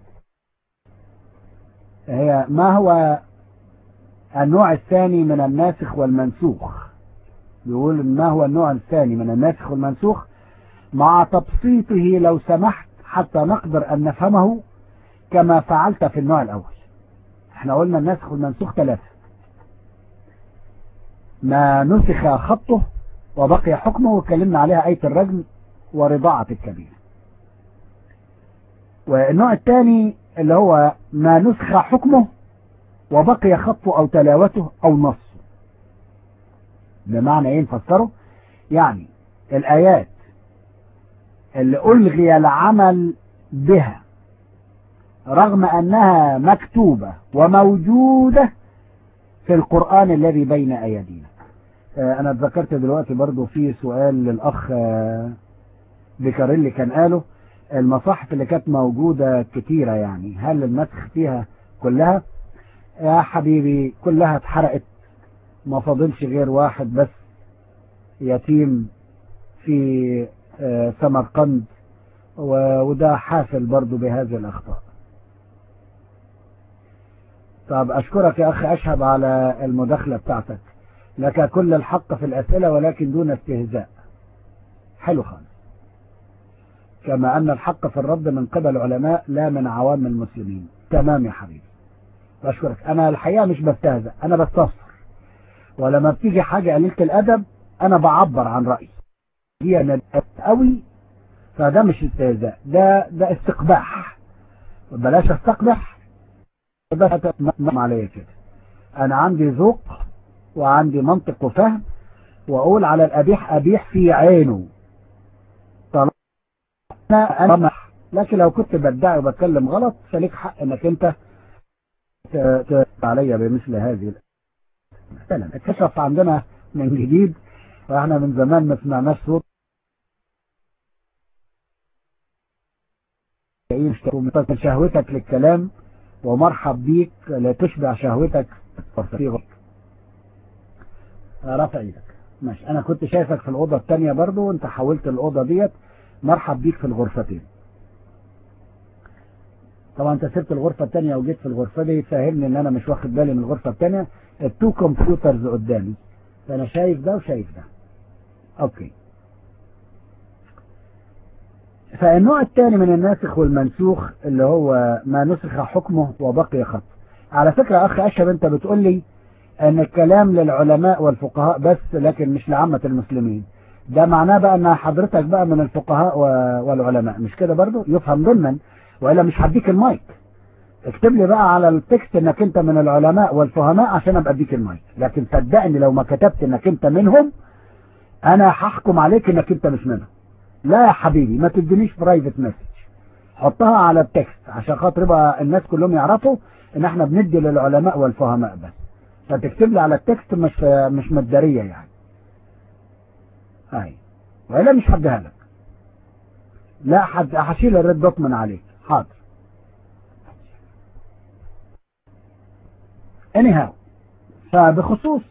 هي ما هو النوع الثاني من الناسخ والمنسوخ. يقول ما هو النوع الثاني من الناسخ والمنسوخ مع تبسيطه لو سمحت حتى نقدر ان نفهمه كما فعلت في النوع الاول. احنا قلنا الناسخ والمنسوخ 3: ما نسخ خطه وبقي حكمه، واتكلمنا عليها آية الرجم ورضاعة الكبير. والنوع الثاني اللي هو ما نسخ حكمه وبقي خطه او تلاوته او نصه. بمعنى ايه نفسره؟ يعني الآيات اللي ألغي العمل بها رغم أنها مكتوبة وموجودة في القرآن الذي بين أيدينا. أنا اتذكرت دلوقتي برضو في سؤال للأخ بيكاريلي كان قاله المصاحف اللي كانت موجودة كتيرة، يعني هل النسخ فيها كلها؟ يا حبيبي كلها اتحرقت، ما فاضلش غير واحد بس يتيم في سمرقند، وده حافل برضو بهذه الأخطاء. طب أشكرك يا أخي أشهد على المداخلة بتاعتك، لك كل الحق في الأسئلة ولكن دون استهزاء. حلو خالص. كما أن الحق في الرد من قبل علماء لا من عوام المسلمين. تمام يا حبيبي، بشكرك. أنا الحقيقة مش بستهزأ، أنا بستصفر، ولما بتيجي حاجة قليلة الأدب أنا بعبر عن رأيي. هي ندأت قوي، فده مش استهزاء، ده استقباح. بلاش استقبح، بس عليا كده، انا عندي ذوق وعندي منطق وفهم، واقول على القبيح قبيح في عينه. طالما انا طمح، لكن لو كنت بدعي وبتكلم غلط فليك حق انك انت عليا بمثل هذه الكلام. اتكشف عندنا من جديد، واحنا من زمان ما سمعناش صوت شهوتك للكلام، ومرحب بيك لا تشبع شهوتك في غلط. رفع ايدك ماشي. انا كنت شايفك في الاوضه الثانيه برضو، وانت حولت الاوضه ديت. مرحب بيك في الغرفتين. طبعا انت سبت الغرفه الثانيه وجيت في الغرفه دي، فاهمني ان انا مش واخد بالي من الغرفه الثانيه. التو كمبيوترز قدامي، فانا شايف ده وشايف ده. اوكي. فالنوع الثاني من الناسخ والمنسوخ اللي هو ما نسخ حكمه وبقي خط. على فكرة اخ اشهب، انت بتقول لي ان الكلام للعلماء والفقهاء بس، لكن مش لعامة المسلمين. ده معناه بقى ان حضرتك بقى من الفقهاء والعلماء، مش كده برضو؟ يفهم ضمنا، وإلا مش هديك المايك. اكتب لي بقى على التكست انك انت من العلماء والفهماء عشان ابقى اديك المايك. لكن صدقني لو ما كتبت انك انت منهم، انا هحكم عليك انك انت مش منهم. لا يا حبيبي، ما تدينيش برايفت مسج، حطها على التكست عشان خاطر يبقى الناس كلهم يعرفوا ان احنا بندي للعلماء والفهماء بس. فتكتب لي على التكست مش مدارية يعني. هاي وإلا مش هديها لك. لا هشيل الريد دوت من عليك. حاضر. anyhow، فبخصوص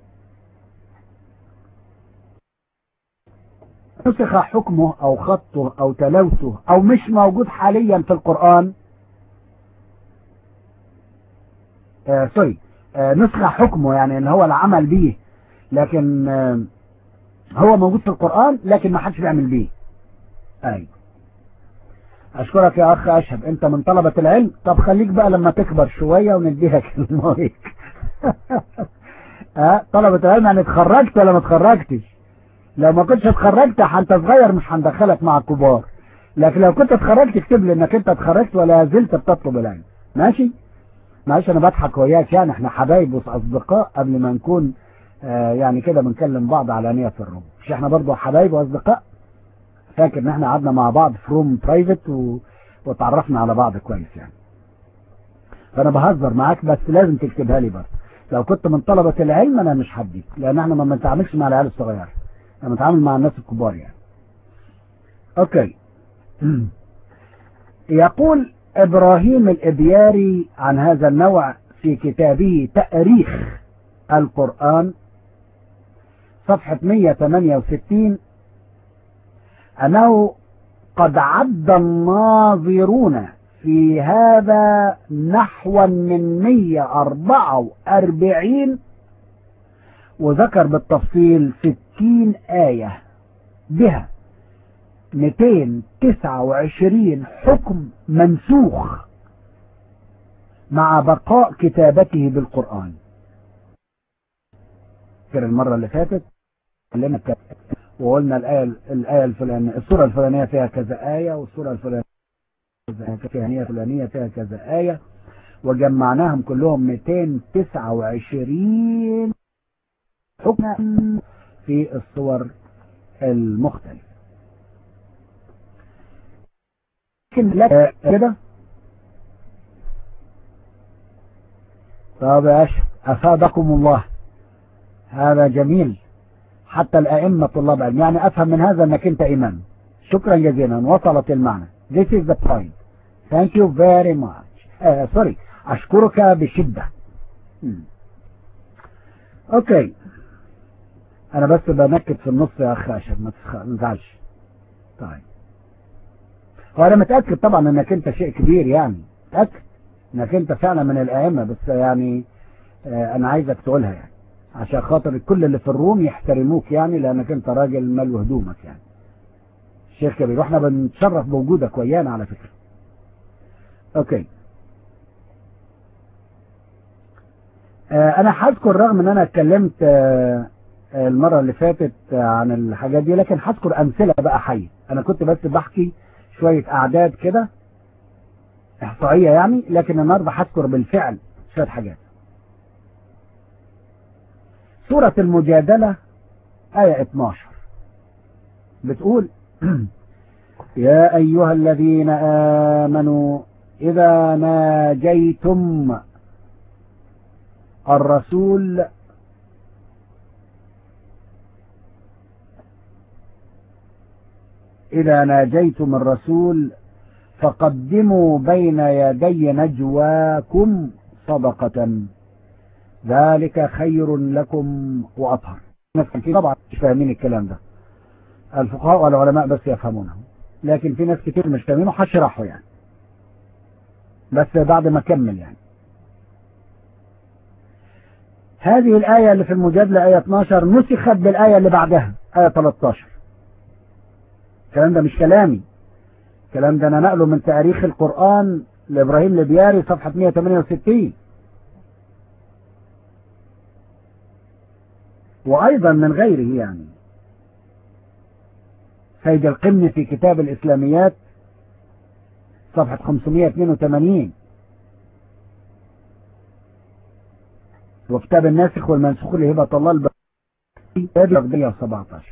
نسخ حكمه او خطه او تلوثه او مش موجود حاليا في القرآن، نسخ حكمه يعني ان هو العمل به، لكن هو موجود في القرآن لكن ما حدش بيعمل به. ايوه. اشكرك يا اخ اشهب، انت من طلبة العلم. طب خليك بقى لما تكبر شوية ونديها المايك. طلبة العلم يعني اتخرجت ولا ما اتخرجتش؟ لو ما كنتش اتخرجت انت صغير مش هندخلك مع الكبار، لكن لو كنت اتخرجت اكتب لي انك انت اتخرجت ولا زلت بتطلب العلم. ماشي؟ معلش انا بضحك وياك، يعني احنا حبايب واصدقاء قبل ما نكون يعني كده بنكلم بعض علانية في الروم. مش احنا برضو حبايب واصدقاء؟ فاكر ان احنا قعدنا مع بعض في روم برايفت وتعرفنا على بعض كويس يعني. فانا بهزر معاك، بس لازم تكتبها لي برضه. لو كنت من طلبة العلم انا مش هديك، لان احنا ما بنتعاملش مع العيال الصغيره، احنا بنتعامل مع الناس الكبار يعني. اوكي. يقول ابراهيم الابياري عن هذا النوع في كتابه تاريخ القرآن صفحة 168 أنه قد عد الناظرون في هذا نحو من 144، وذكر بالتفصيل 60 آية بها 229 حكم منسوخ مع بقاء كتابته بالقرآن. فاكر المرة اللي فاتت كلمنا وقلنا الآية الفلانية، السورة الفلانية فيها كذا آية، والسورة الفلانية فيها كذا آية، وجمعناهم كلهم 229 حكم في الصور المختلفة. لكن لا كده. طب يا أشهر أفادكم الله، هذا جميل. حتى الأئمة طلاب علم، يعني أفهم من هذا أنك أنت إمام. شكرا جزيلا، وصلت المعنى. This is the point. Thank you very much. sorry. أشكرك بشدة. أوكي. أنا بس بنكت في النص يا أخي أشهد، ما تزعلش. طيب. وأنا متأكد طبعا أنك أنت شيء كبير، يعني متأكد أنك أنت فعلا من الأئمة، بس يعني أنا عايزك تقولها يعني عشان خاطر كل اللي في الروم يحترموك، يعني لأنك أنت راجل ملو هدومك يعني. الشيخ كبير، واحنا بنتشرف بوجودك ويانا على فكرة. اوكي. انا هذكر رغم ان انا اتكلمت المرة اللي فاتت عن الحاجات دي، لكن هذكر امثلة بقى حية. انا كنت بس بحكي شوية اعداد كده احصائية يعني، لكن النهارده هذكر بالفعل شوية حاجات. سورة المجادلة آية 12 بتقول يا أيها الذين آمنوا إذا ناجيتم الرسول فقدموا بين يدي نجواكم صدقة ذلك خير لكم وأطهر. ناس كتير طبعا مش فاهمين الكلام ده، الفقهاء والعلماء بس يفهمونه، لكن في ناس كتير مش فاهمينه، هشرحه يعني بس بعد ما اكمل يعني. هذه الآية اللي في المجادلة آية 12 نسخت بالآية اللي بعدها آية 13. الكلام ده مش كلامي، الكلام ده أنا نقله من تاريخ القرآن لإبراهيم البياري صفحة 168، وأيضا من غيره يعني. سيد القمني في كتاب الإسلاميات صفحة 582، وكتاب الناسخ والمنسوخ لهبة الله البغدادي 17.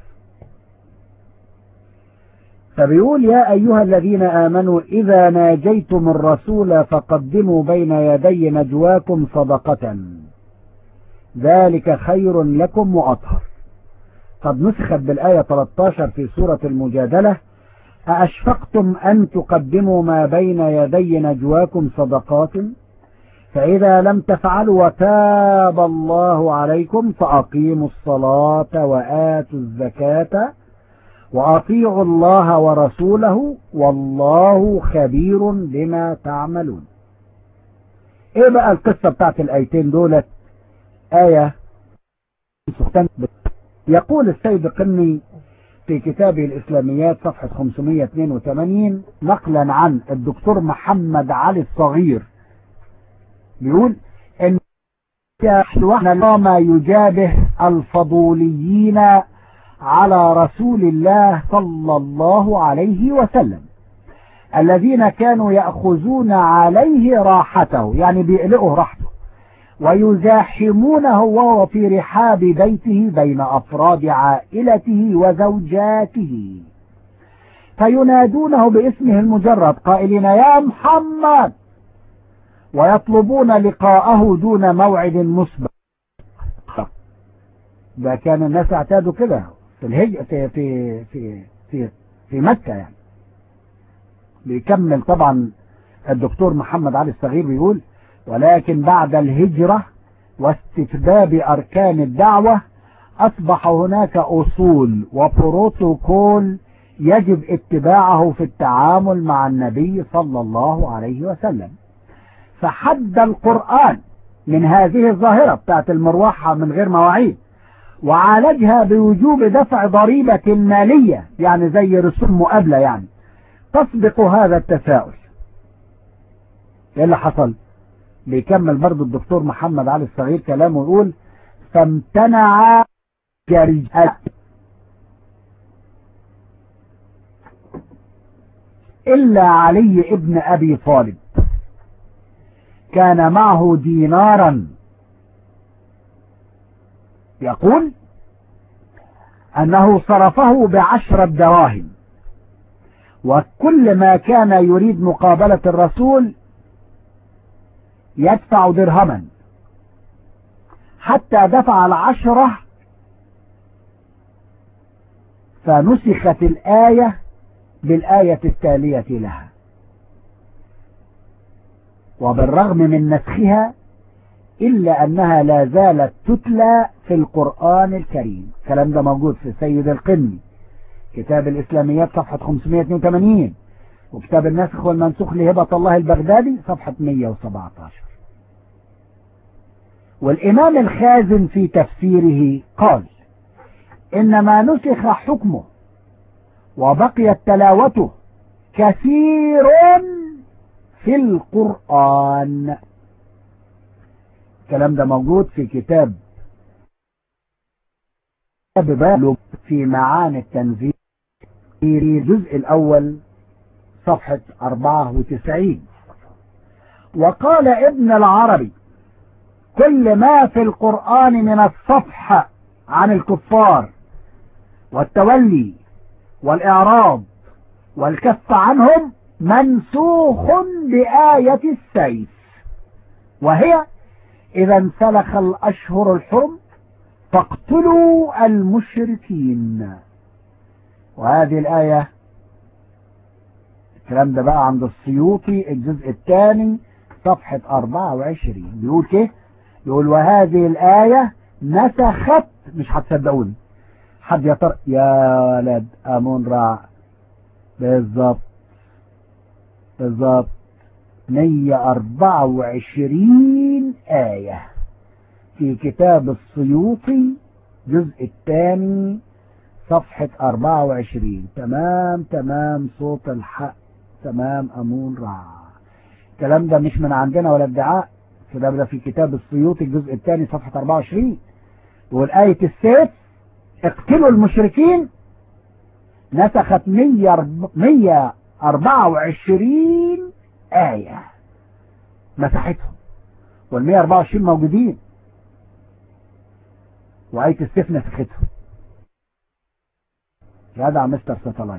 فبيقول يا أيها الذين آمنوا إذا ناجيتم الرسول فقدموا بين يدي نجواكم صدقة ذلك خير لكم وأطهر. قد نسخت بالآية 13 في سورة المجادلة أأشفقتم أن تقدموا ما بين يدي نجواكم صدقات فإذا لم تفعلوا وتاب الله عليكم فأقيموا الصلاة وآتوا الزكاة وأطيعوا الله ورسوله والله خبير بما تعملون. ايه بقى القصة بتاعت الآيتين دولت؟ آية يقول السيد القمني في كتابه الإسلاميات صفحة 582 نقلا عن الدكتور محمد علي الصغير، بيقول ان ما يجابه الفضوليين على رسول الله صلى الله عليه وسلم الذين كانوا يأخذون عليه راحته، يعني بيقلقوا راحته، ويزاحمونه وهو في رحاب بيته بين أفراد عائلته وزوجاته، فينادونه باسمه المجرد قائلين يا محمد، ويطلبون لقاءه دون موعد مسبق. ده كان الناس اعتادوا كده في في مكة يعني. بيكمل طبعا الدكتور محمد علي الصغير بيقول ولكن بعد الهجرة واستتباب أركان الدعوة أصبح هناك أصول وبروتوكول يجب اتباعه في التعامل مع النبي صلى الله عليه وسلم. فحد القرآن من هذه الظاهرة بتاعت المروحة من غير مواعيد، وعالجها بوجوب دفع ضريبة مالية، يعني زي رسوم مقابلة يعني تسبق هذا التساؤل. ايه اللي حصل؟ بيكمل برضو الدكتور محمد علي الصغير كلامه يقول فامتنع جريئة إلا علي ابن أبي طالب كان معه دينارا، يقول أنه صرفه ب10 دراهم، وكل ما كان يريد مقابلة الرسول يدفع درهما، حتى دفع 10 فنسخت الآية بالآية التالية لها. وبالرغم من نسخها إلا أنها لا زالت تتلى في القرآن الكريم. الكلام ده موجود في سيد القمي كتاب الإسلاميات صفحة 582، وكتاب الناسخ والمنسوخ لهبة الله البغدادي صفحة 117. والإمام الخازن في تفسيره قال إنما نسخ حكمه وبقيت تلاوته كثير في القرآن. الكلام ده موجود في كتاب بالغ في معاني التنزيل في الجزء الأول صفحة 94. وقال ابن العربي كل ما في القرآن من الصفح عن الكفار والتولي والإعراض والكف عنهم منسوخ بآية السيف، وهي إذا انسلخ الأشهر الحرم فاقتلوا المشركين. وهذه الآية الكلام ده بقى عند السيوطي الجزء الثاني صفحة 24 بيقول كيه، يقول وهذه الآية نسخت، مش هتصدقوني حد يا ولد أمون راع بالظبط 124 آية في كتاب السيوطي جزء الثاني صفحة 24. تمام صوت الحق، تمام أمون راع. الكلام ده مش من عندنا ولا ادعاء، ده في كتاب السيوطي الجزء الثاني صفحة 24. والآية السيف اقتلوا المشركين نسخت 124 آية مسحتهم، وال124 موجودين، وآية السيف نسختهم. جدع مستر ساتلايت.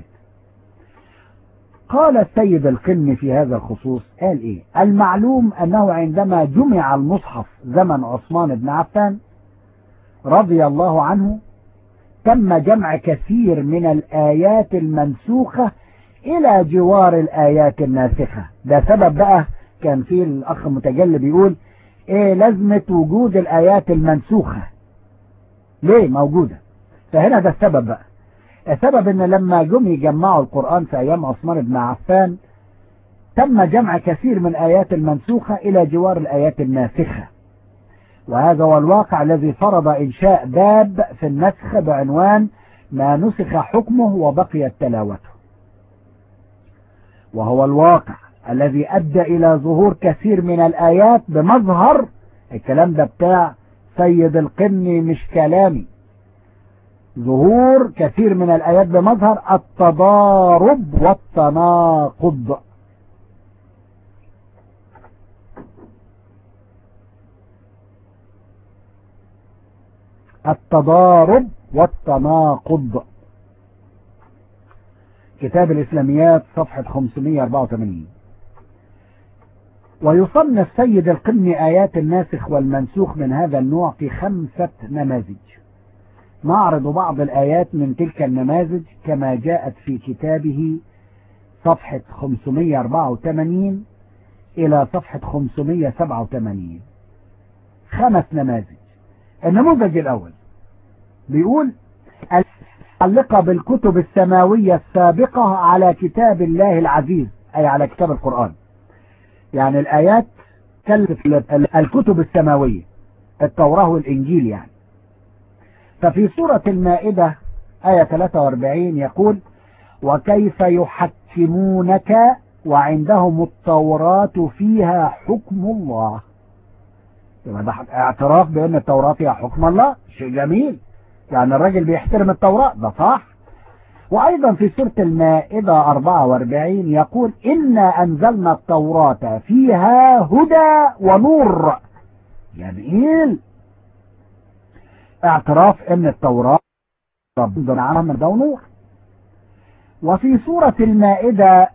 قال السيد القني في هذا الخصوص، قال ايه؟ المعلوم انه عندما جمع المصحف زمن عثمان بن عفان رضي الله عنه تم جمع كثير من الآيات المنسوخة إلى جوار الآيات الناسخة. ده سبب بقى كان فيه الأخ متجلي بيقول إيه لازمة وجود الآيات المنسوخة؟ ليه موجودة؟ فهنا ده السبب بقى. السبب إن لما جم يجمعوا القرآن في أيام عثمان بن عفان تم جمع كثير من الآيات المنسوخة إلى جوار الآيات الناسخة، وهذا هو الواقع الذي فرض إنشاء باب في النسخ بعنوان ما نسخ حكمه وبقيت تلاوته، وهو الواقع الذي أدى إلى ظهور كثير من الآيات بمظهر، الكلام ده بتاع سيد القني مش كلامي، ظهور كثير من الآيات بمظهر التضارب والتناقض. التضارب والتناقض، كتاب الإسلاميات صفحة 584. ويصنف سيد القني آيات الناسخ والمنسوخ من هذا النوع في 5 نماذج. نعرض بعض الآيات من تلك النماذج كما جاءت في كتابه صفحة 584 إلى صفحة 587. 5 نماذج. النموذج الأول بيقول المتعلقة بالكتب السماوية السابقة على كتاب الله العزيز، أي على كتاب القرآن، يعني الآيات الكتب السماوية التوراة والإنجيل يعني. ففي سورة المائدة آية 43 يقول وكيف يحكمونك وعندهم التوراة فيها حكم الله. يبقى ده اعتراف بأن التوراة فيها حكم الله، شيء جميل، يعني الراجل بيحترم التوراة، ده صح. وأيضا في سورة المائدة 44 يقول إنا أنزلنا التوراة فيها هدى ونور. جميل، اعتراف ان التوراة ربنا عمل هدى ونور. وفي سورة المائدة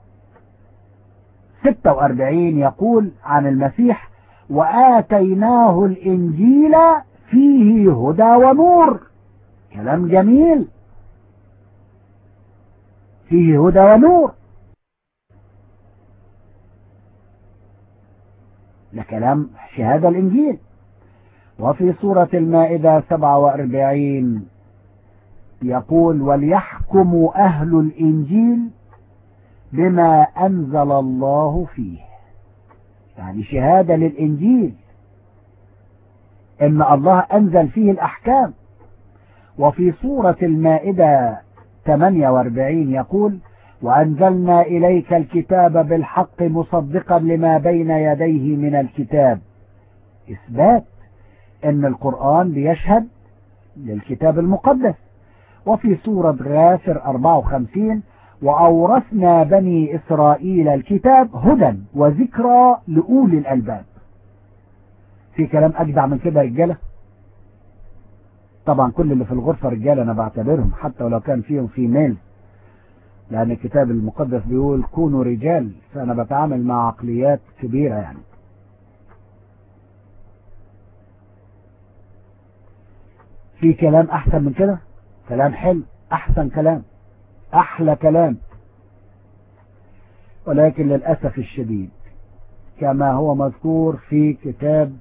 46 يقول عن المسيح وآتيناه الإنجيل فيه هدى ونور. كلام جميل، فيه هدى ونور، ده كلام شهادة الإنجيل. وفي سورة المائدة 47 يقول وليحكموا أهل الإنجيل بما أنزل الله فيه، يعني شهادة للإنجيل إن الله أنزل فيه الأحكام. وفي سورة المائدة 48 يقول وأنزلنا إليك الكتاب بالحق مصدقا لما بين يديه من الكتاب، إثبات ان القرآن بيشهد للكتاب المقدس. وفي سورة غافر 54 وأورثنا بني إسرائيل الكتاب هدى وذكرى لأولي الألباب. في كلام أجدع من كده رجالة؟ طبعا كل اللي في الغرفة رجالة أنا بعتبرهم، حتى ولو كان فيهم فيميل، لأن الكتاب المقدس بيقول كونوا رجال، فأنا بتعامل مع عقليات كبيرة يعني. في كلام أحسن من كده؟ كلام حلو، أحسن كلام، أحلى كلام، ولكن للأسف الشديد كما هو مذكور في كتاب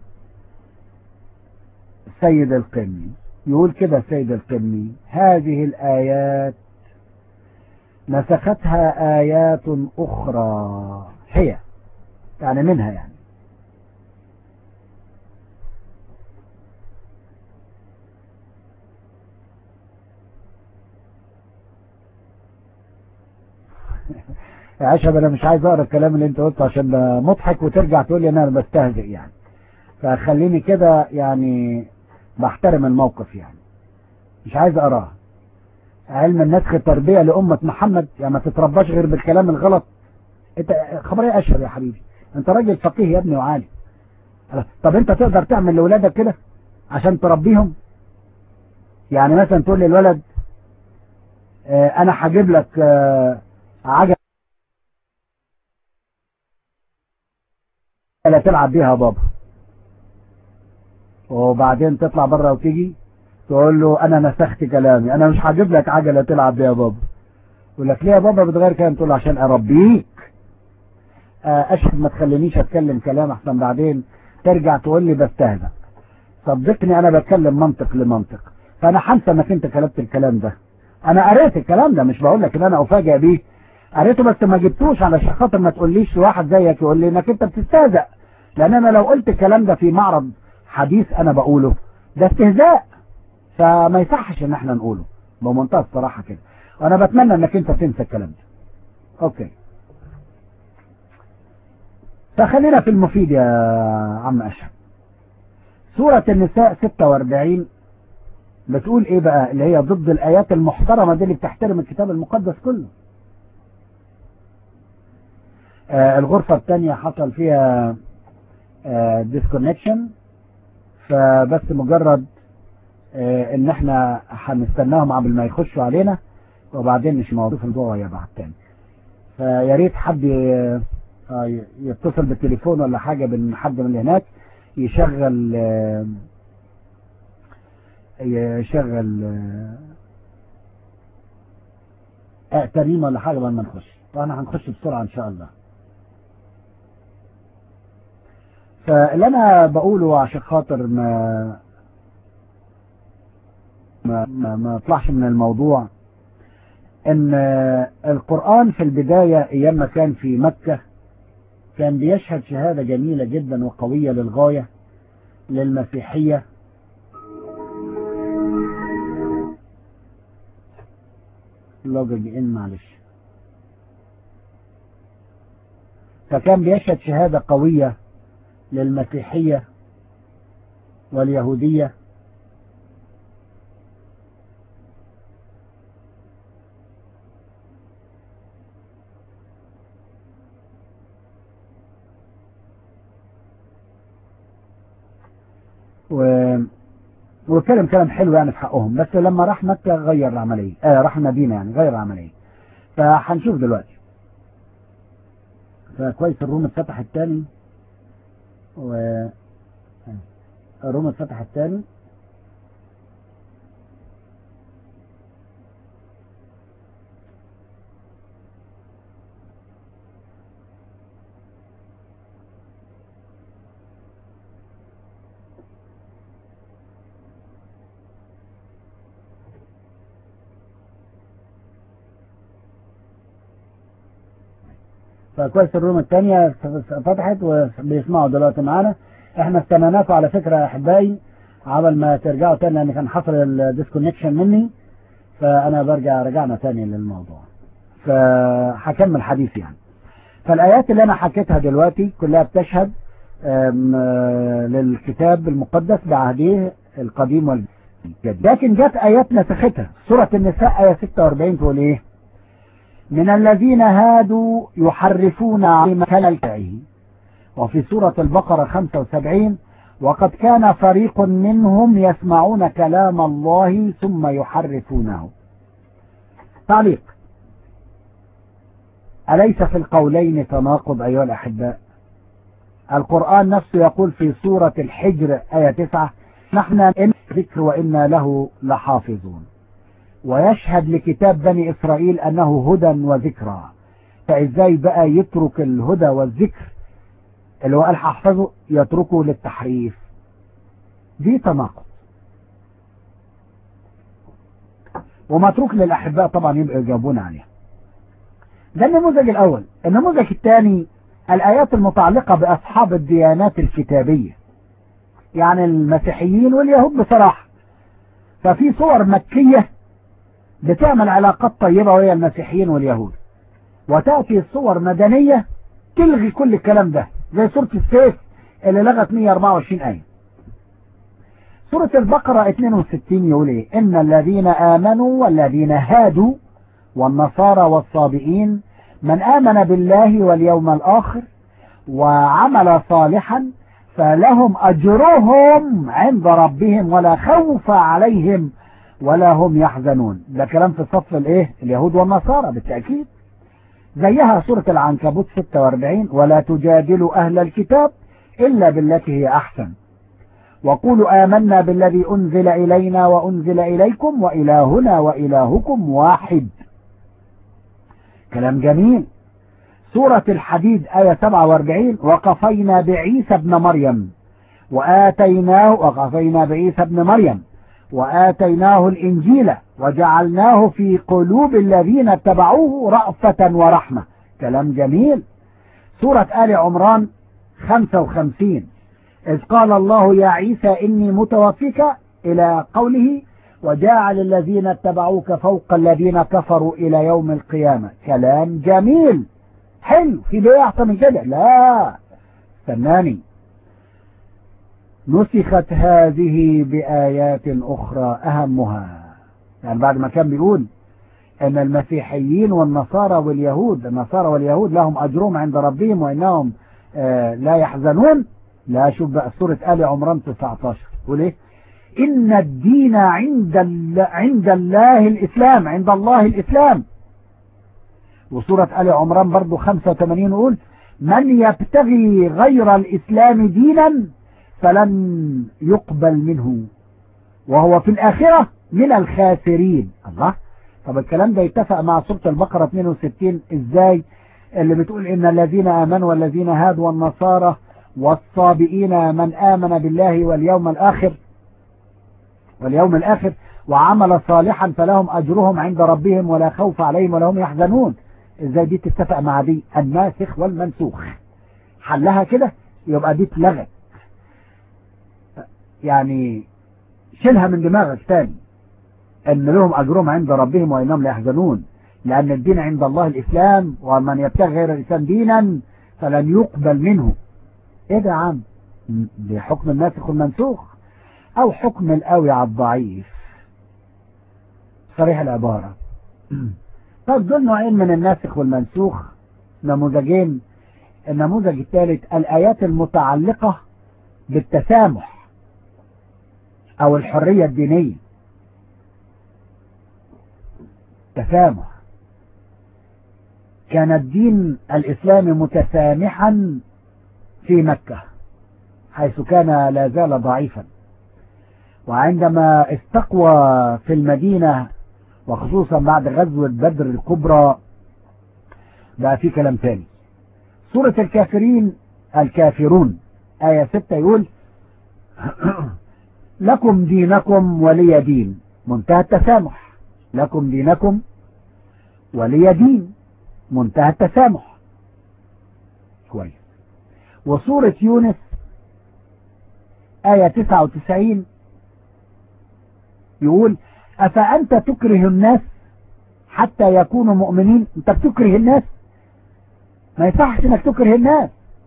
سيد القمي، يقول كده سيد القمي: هذه الآيات نسختها آيات أخرى هي، يعني منها يعني. يا عشب انا مش عايز اقرا الكلام اللي انت قلته عشان ده مضحك وترجع تقول لي انا بستهزئ يعني، فخليني كده يعني بحترم الموقف يعني، مش عايز اقراها. علم النسخ تربية لأمة محمد، يعني ما تترباش غير بالكلام الغلط. انت خبر ايه اشهر يا حبيبي؟ انت راجل فقيه يا ابني وعالي. طب انت تقدر تعمل لولادك كده عشان تربيهم؟ يعني مثلا تقول للولد انا هجيب لك عجلة تلعب بيها يا بابا، وبعدين تطلع بره وتيجي تقول له انا نسخت كلامي، انا مش هجيب لك عجلة تلعب بيها يا بابا. يقول لك ليه يا بابا بتغير كلام؟ تقول له عشان اربيك. اشهد ما تخلينيش اتكلم كلام احسن بعدين ترجع تقول لي بستهزأ. صدقني انا بتكلم منطق لمنطق، فانا حاسس انك انت كلمت الكلام ده. انا قريت الكلام ده، مش بقول لك ان انا افاجئ بيه، قريته بس ما جبتوش علشان خاطر ما تقوليش واحد زيك يقول لي انك انت بتستهزأ، لان انا لو قلت الكلام ده في معرض حديث انا بقوله ده استهزاء، فما يصحش ان احنا نقوله بمنتهى الصراحة كده، وانا بتمنى انك انت تنسى الكلام ده. اوكي، فخلينا في المفيد يا عم اشهد. سورة النساء 46 بتقول ايه بقى، اللي هي ضد الايات المحترمة دي اللي بتحترم الكتاب المقدس كله. الغرفة الثانية حصل فيها ديسكونكشن، فبس مجرد ان احنا هنستناهم قبل ما يخشوا علينا، وبعدين مش موضوع في الجوه يا بعد تاني. فيا ريت حد يتصل بالتليفون ولا حاجة بين حد من اللي هناك يشغل تريم ولا حاجة قبل ما نخش، وانا هنخش بسرعة ان شاء الله. فاللي انا بقوله عشان خاطر ما اطلعش من الموضوع، ان القرآن في البداية ايام ما كان في مكة كان بيشهد شهادة جميلة جدا وقوية للغاية للمسيحية، لوجج ان معلش، فكان بيشهد شهادة قوية للمسيحية واليهودية وكلم كلام حلو يعني في حقهم، بس لما راح مكة غير العملية، راح المدينة يعني غير العملية، فهنشوف دلوقتي. فكويس الروم اتفتح الثاني، الروم اتفتح الثاني، فكويس الروم الثانية فتحت وبيسمعوا دلوقتي معانا. احنا استناناكم على فكرة يا احبائي عبل ما ترجعوا تاني، لان كان حصل الديسكونكشن مني، فانا رجعنا تاني للموضوع، فهكمل حديثي يعني. فالايات اللي انا حكيتها دلوقتي كلها بتشهد للكتاب المقدس بعهده القديم والجديد، لكن جت ايات نسختها. سورة النساء آية 46 تقول ايه؟ من الذين هادوا يحرفون عن كلامه. وفي سورة البقرة 75 وقد كان فريق منهم يسمعون كلام الله ثم يحرفونه. تعليق: أليس في القولين تناقض أيها الأحباء؟ القرآن نفسه يقول في سورة الحجر آية 9: نحن إن ذكر وإنا له لحافظون. ويشهد لكتاب بني إسرائيل أنه هدى وذكرى، فإزاي بقى يترك الهدى والذكر اللي هو قال هحفظه يتركه للتحريف؟ دي تناقض. ومتروك للأحباء طبعا يبقى يجاوبون عليها. ده النموذج الأول. النموذج الثاني الآيات المتعلقة بأصحاب الديانات الكتابية، يعني المسيحيين واليهود بصراحة. ففي صور مكية بتعمل علاقات طيبة وهي المسيحيين واليهود، وتأتي صور مدنية تلغي كل الكلام ده، زي سورة السيف اللي لغت 124 آية. سورة البقرة 62 يقول ايه؟ إن الذين آمنوا والذين هادوا والنصارى والصابئين من آمن بالله واليوم الآخر وعمل صالحا فلهم أجرهم عند ربهم ولا خوف عليهم ولا هم يحزنون. ده كلام في صف الايه؟ اليهود والنصارى بالتأكيد. زيها سورة العنكبوت 46: ولا تجادلوا أهل الكتاب إلا بالتي هي أحسن وقولوا آمنا بالذي أنزل إلينا وأنزل إليكم وإلهنا وإلهكم واحد. كلام جميل. سورة الحديد آية 47: وقفينا بعيسى ابن مريم وآتيناه الإنجيل وجعلناه في قلوب الذين اتبعوه رأفة ورحمة. كلام جميل. سورة آل عمران 55: إذ قال الله يا عيسى إني متوفيك إلى قوله وجاعل الذين اتبعوك فوق الذين كفروا إلى يوم القيامة. كلام جميل حلو. في بيه أحسن من كده؟ لا، استناني. نسخت هذه بآيات أخرى أهمها، يعني بعد ما كان بيقول أن المسيحيين والنصارى واليهود، النصارى واليهود لهم أجرهم عند ربهم وإنهم لا يحزنون. لا، شوف بقى سورة آل عمران 19 يقول إيه؟ إن الدين عند الله الإسلام، عند الله الإسلام. وسورة آل عمران برضو 85 يقول من يبتغي غير الإسلام دينا فلن يقبل منه وهو في الآخرة من الخاسرين. الله، طب الكلام ده يتفق مع سورة البقرة 62 ازاي؟ اللي بتقول إن الذين آمنوا والذين هادوا والنصارى والصابئين من آمن بالله واليوم الآخر وعمل صالحا فلهم أجرهم عند ربهم ولا خوف عليهم ولا هم يحزنون. ازاي دي تتفق مع دي؟ الناسخ والمنسوخ. حلها كده يبقى دي اتلغت، يعني شيلها من دماغك تاني ان لهم اجرهم عند ربهم وانهم لا يحزنون، لان الدين عند الله الاسلام ومن يبتغي غير الاسلام دينا فلن يقبل منه. ايه ده يا عم؟ دي حكم الناسخ والمنسوخ او حكم القوي على الضعيف صريح العبارة. طب دول نوعين من الناسخ والمنسوخ، نموذجين. النموذج الثالث الآيات المتعلقة بالتسامح أو الحرية الدينية. تسامح. كان الدين الإسلامي متسامحا في مكة حيث كان لا زال ضعيفا، وعندما استقوى في المدينة وخصوصا بعد غزوة بدر الكبرى بقى في كلام تاني. سورة الكافرون آية 6 يقول لكم دينكم ولي دين. منتهى التسامح. لكم دينكم ولي دين، منتهى التسامح. كويس. وسورة يونس آية 99 يقول أفأنت تكره الناس حتى يكونوا مؤمنين. انت بتكره الناس؟ ما يصحش انك تكره الناس.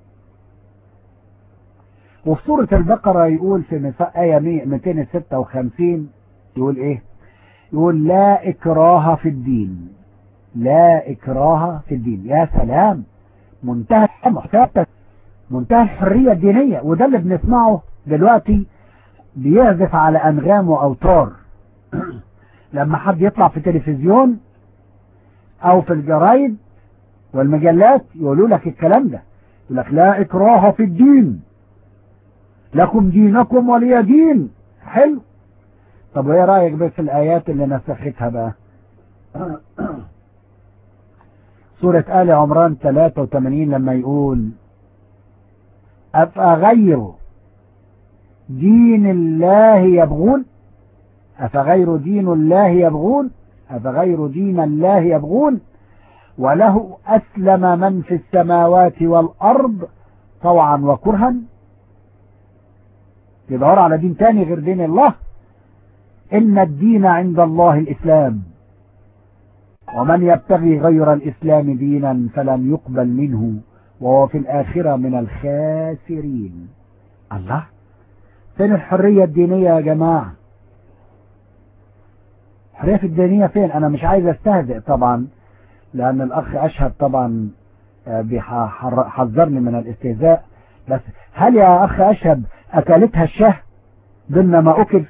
وفي سورة البقرة يقول في آية 256 يقول ايه؟ يقول لا إكراه في الدين. لا إكراه في الدين. يا سلام، منتهى الحرية الدينية. وده اللي بنسمعه دلوقتي بيعزف على أنغام وأوتار. لما حد يطلع في التلفزيون أو في الجرايد والمجلات يقولوا لك الكلام ده، يقول لك لا إكراه في الدين، لكم دينكم ولي دين. حلو. طب وايه رأيك بس في الآيات اللي نسختها بقى؟ سورة آل عمران 83 لما يقول أفغير دين الله يبغون، أفغير دين الله يبغون، أفغير دين الله يبغون وله أسلم من في السماوات والأرض طوعا وكرها. يدور على دين تاني غير دين الله. إن الدين عند الله الإسلام ومن يبتغي غير الإسلام دينا فلن يقبل منه وهو في الآخرة من الخاسرين. الله، فين الحرية الدينية يا جماعة؟ الحرية الدينية فين؟ أنا مش عايز أستهزئ طبعا، لأن الأخ أشهد طبعا بيحذرني من الاستهزاء، بس هل يا أخ أشهد أكلتها الشه ضمن ما أكل؟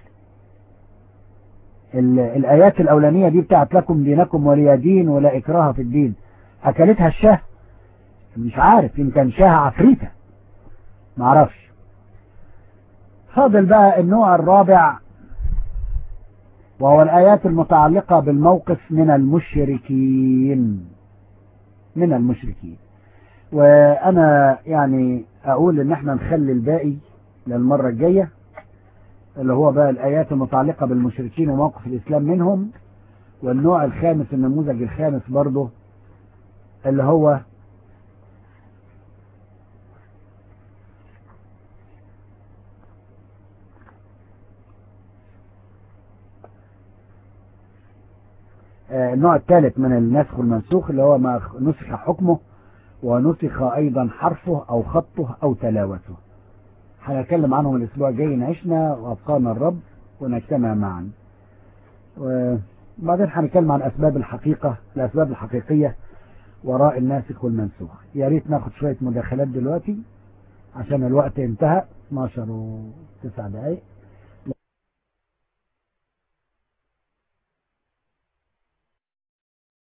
الآيات الأولانية دي بتاعت لكم دينكم ولي دين ولا إكراه في الدين، أكلتها الشه؟ مش عارف، يمكن شه عفريتة، معرفش. فاضل بقى النوع الرابع، وهو الآيات المتعلقة بالموقف من المشركين. وأنا يعني أقول إن احنا نخلي الباقي للمرة الجاية، اللي هو بقى الآيات المتعلقة بالمشركين وموقف الإسلام منهم. والنوع الخامس، النموذج الخامس برضه، اللي هو النوع الثالث من النسخ والمنسوخ، اللي هو ما نسخ حكمه ونسخ أيضا حرفه أو خطه أو تلاوته. هنتكلم عنهم الأسبوع الجاي. نعيشنا وأبقانا الرب ونجتمع معا. وبعدين هنتكلم عن الأسباب الحقيقية وراء الناسخ والمنسوخ. يا ريت ناخد شوية مداخلات دلوقتي عشان الوقت انتهى، 12:09.